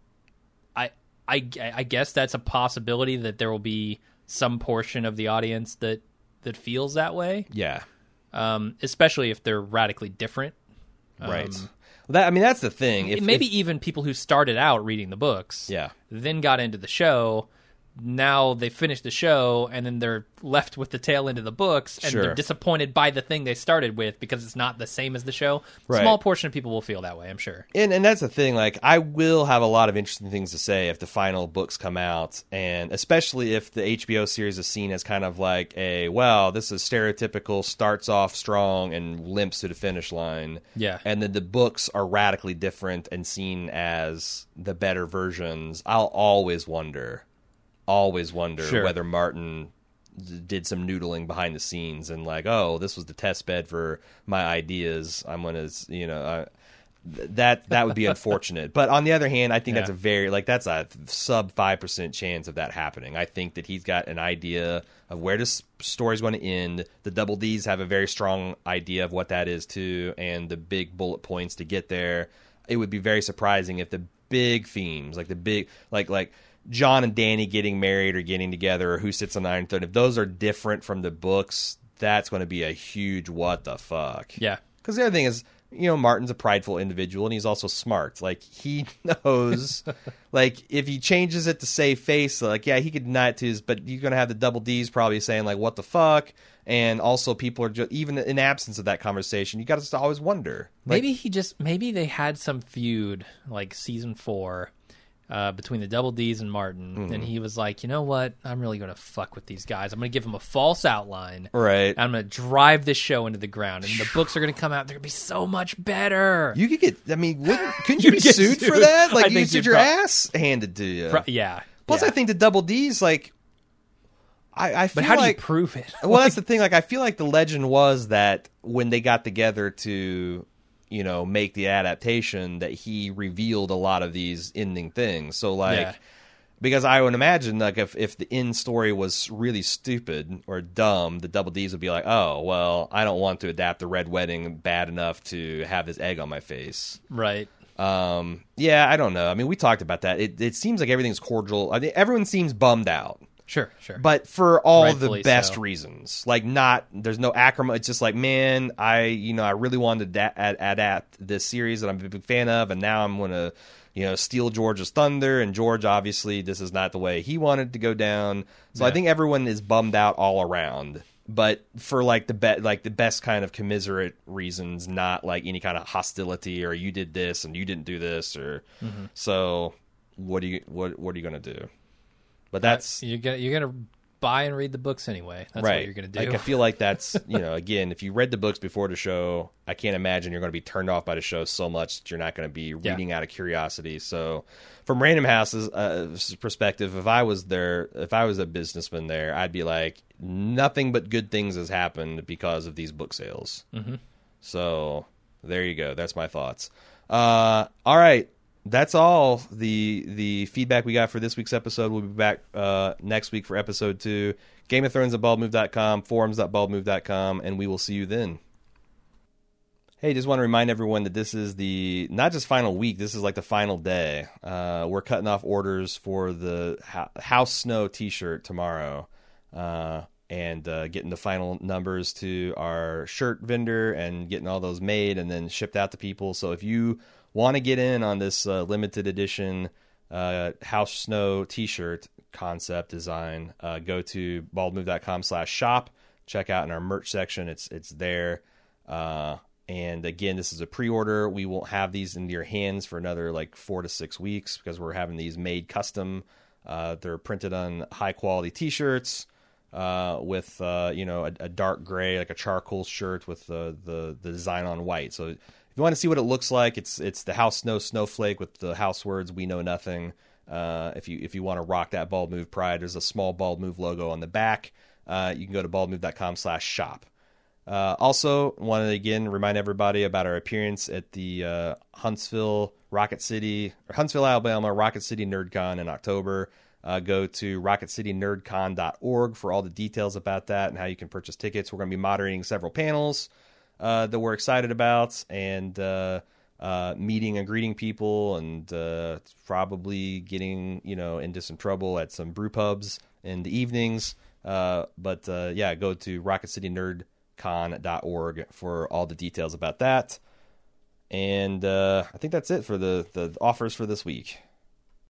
guess that's a possibility, that there will be some portion of the audience that feels that way. Yeah. Especially if they're radically different. Right. That's the thing. Maybe even people who started out reading the books. Yeah. Then got into the show. Now they finish the show, and then they're left with the tail end of the books, and they're disappointed by the thing they started with because it's not the same as the show. Right. Small portion of people will feel that way, I'm sure. And that's the thing. Like, I will have a lot of interesting things to say if the final books come out, and especially if the HBO series is seen as kind of like this is stereotypical, starts off strong and limps to the finish line. Yeah. And then the books are radically different and seen as the better versions. I'll always wonder whether Martin did some noodling behind the scenes and like, this was the test bed for my ideas. I'm gonna, that would be unfortunate. But on the other hand, I think that's that's a sub 5% chance of that happening. I think that he's got an idea of where this story's going to end. The Double Ds have a very strong idea of what that is too, and the big bullet points to get there. It would be very surprising if the big themes, like the big, like John and Dany getting married or getting together, or who sits on the Iron Throne, if those are different from the books, that's going to be a huge what the fuck. Yeah. Because the other thing is, Martin's a prideful individual, and he's also smart. Like, he knows, like, if he changes it to save face, like, he could deny it to his, but you're going to have the Double Ds probably saying, like, what the fuck? And also people are just, even in absence of that conversation, you got to always wonder. Like, maybe they had some feud, like season 4, between the Double Ds and Martin, and he was like, you know what? I'm really going to fuck with these guys. I'm going to give them a false outline. Right. I'm going to drive this show into the ground, and the books are going to come out. They're going to be so much better. You could get, couldn't you be sued for that? Like, you get your ass handed to you. Yeah. Plus, I think the Double Ds, like, I feel but how like, do you prove it? Well, that's the thing. Like, I feel like the legend was that when they got together to, make the adaptation, that he revealed a lot of these ending things. So, like, because I would imagine, like, if the end story was really stupid or dumb, the Double Ds would be like, oh, well, I don't want to adapt the Red Wedding bad enough to have this egg on my face. Right. I don't know. I mean, we talked about that. It seems like everything's cordial. I mean, everyone seems bummed out. Sure. But for all Rightfully the best so. reasons. Like, there's no acrimony. It's just like, man, I really wanted to adapt this series that I'm a big fan of, and now I'm going to, steal George's thunder, and George, obviously, this is not the way he wanted to go down. So I think everyone is bummed out all around. But for, like, the best kind of commiserate reasons, not, like, any kind of hostility, or you did this and you didn't do this, or so what are you going to do? But that's you're gonna buy and read the books anyway. That's right. what you're going to do. Like, I feel like that's, again, if you read the books before the show, I can't imagine you're going to be turned off by the show so much that you're not going to be reading out of curiosity. So from Random House's perspective, if I was a businessman there, I'd be like, nothing but good things has happened because of these book sales. Mm-hmm. So there you go. That's my thoughts. All right. That's all the feedback we got for this week's episode. We'll be back next week for episode 2. Game of Thrones at baldmove.com, forums.baldmove.com, and we will see you then. Hey, just want to remind everyone that this is the not just final week, this is like the final day. We're cutting off orders for the House Snow t-shirt tomorrow and getting the final numbers to our shirt vendor and getting all those made and then shipped out to people. So if you want to get in on this limited edition House Snow t-shirt concept design, go to baldmove.com/shop. Check out in our merch section. It's there. And again, this is a pre-order. We won't have these into your hands for another like 4 to 6 weeks because we're having these made custom. They're printed on high quality t-shirts with a dark gray, like a charcoal shirt with the design on white. So if you want to see what it looks like, it's the House Snow snowflake with the house words "We know nothing." If you want to rock that Bald Move pride, there's a small Bald Move logo on the back. You can go to baldmove.com/shop. Also, want to again remind everybody about our appearance at the Huntsville, Alabama Rocket City NerdCon in October. Go to rocketcitynerdcon.org for all the details about that and how you can purchase tickets. We're going to be moderating several panels that we're excited about, and meeting and greeting people, and probably getting into some trouble at some brew pubs in the evenings. But go to rocketcitynerdcon.org for all the details about that. And I think that's it for the offers for this week.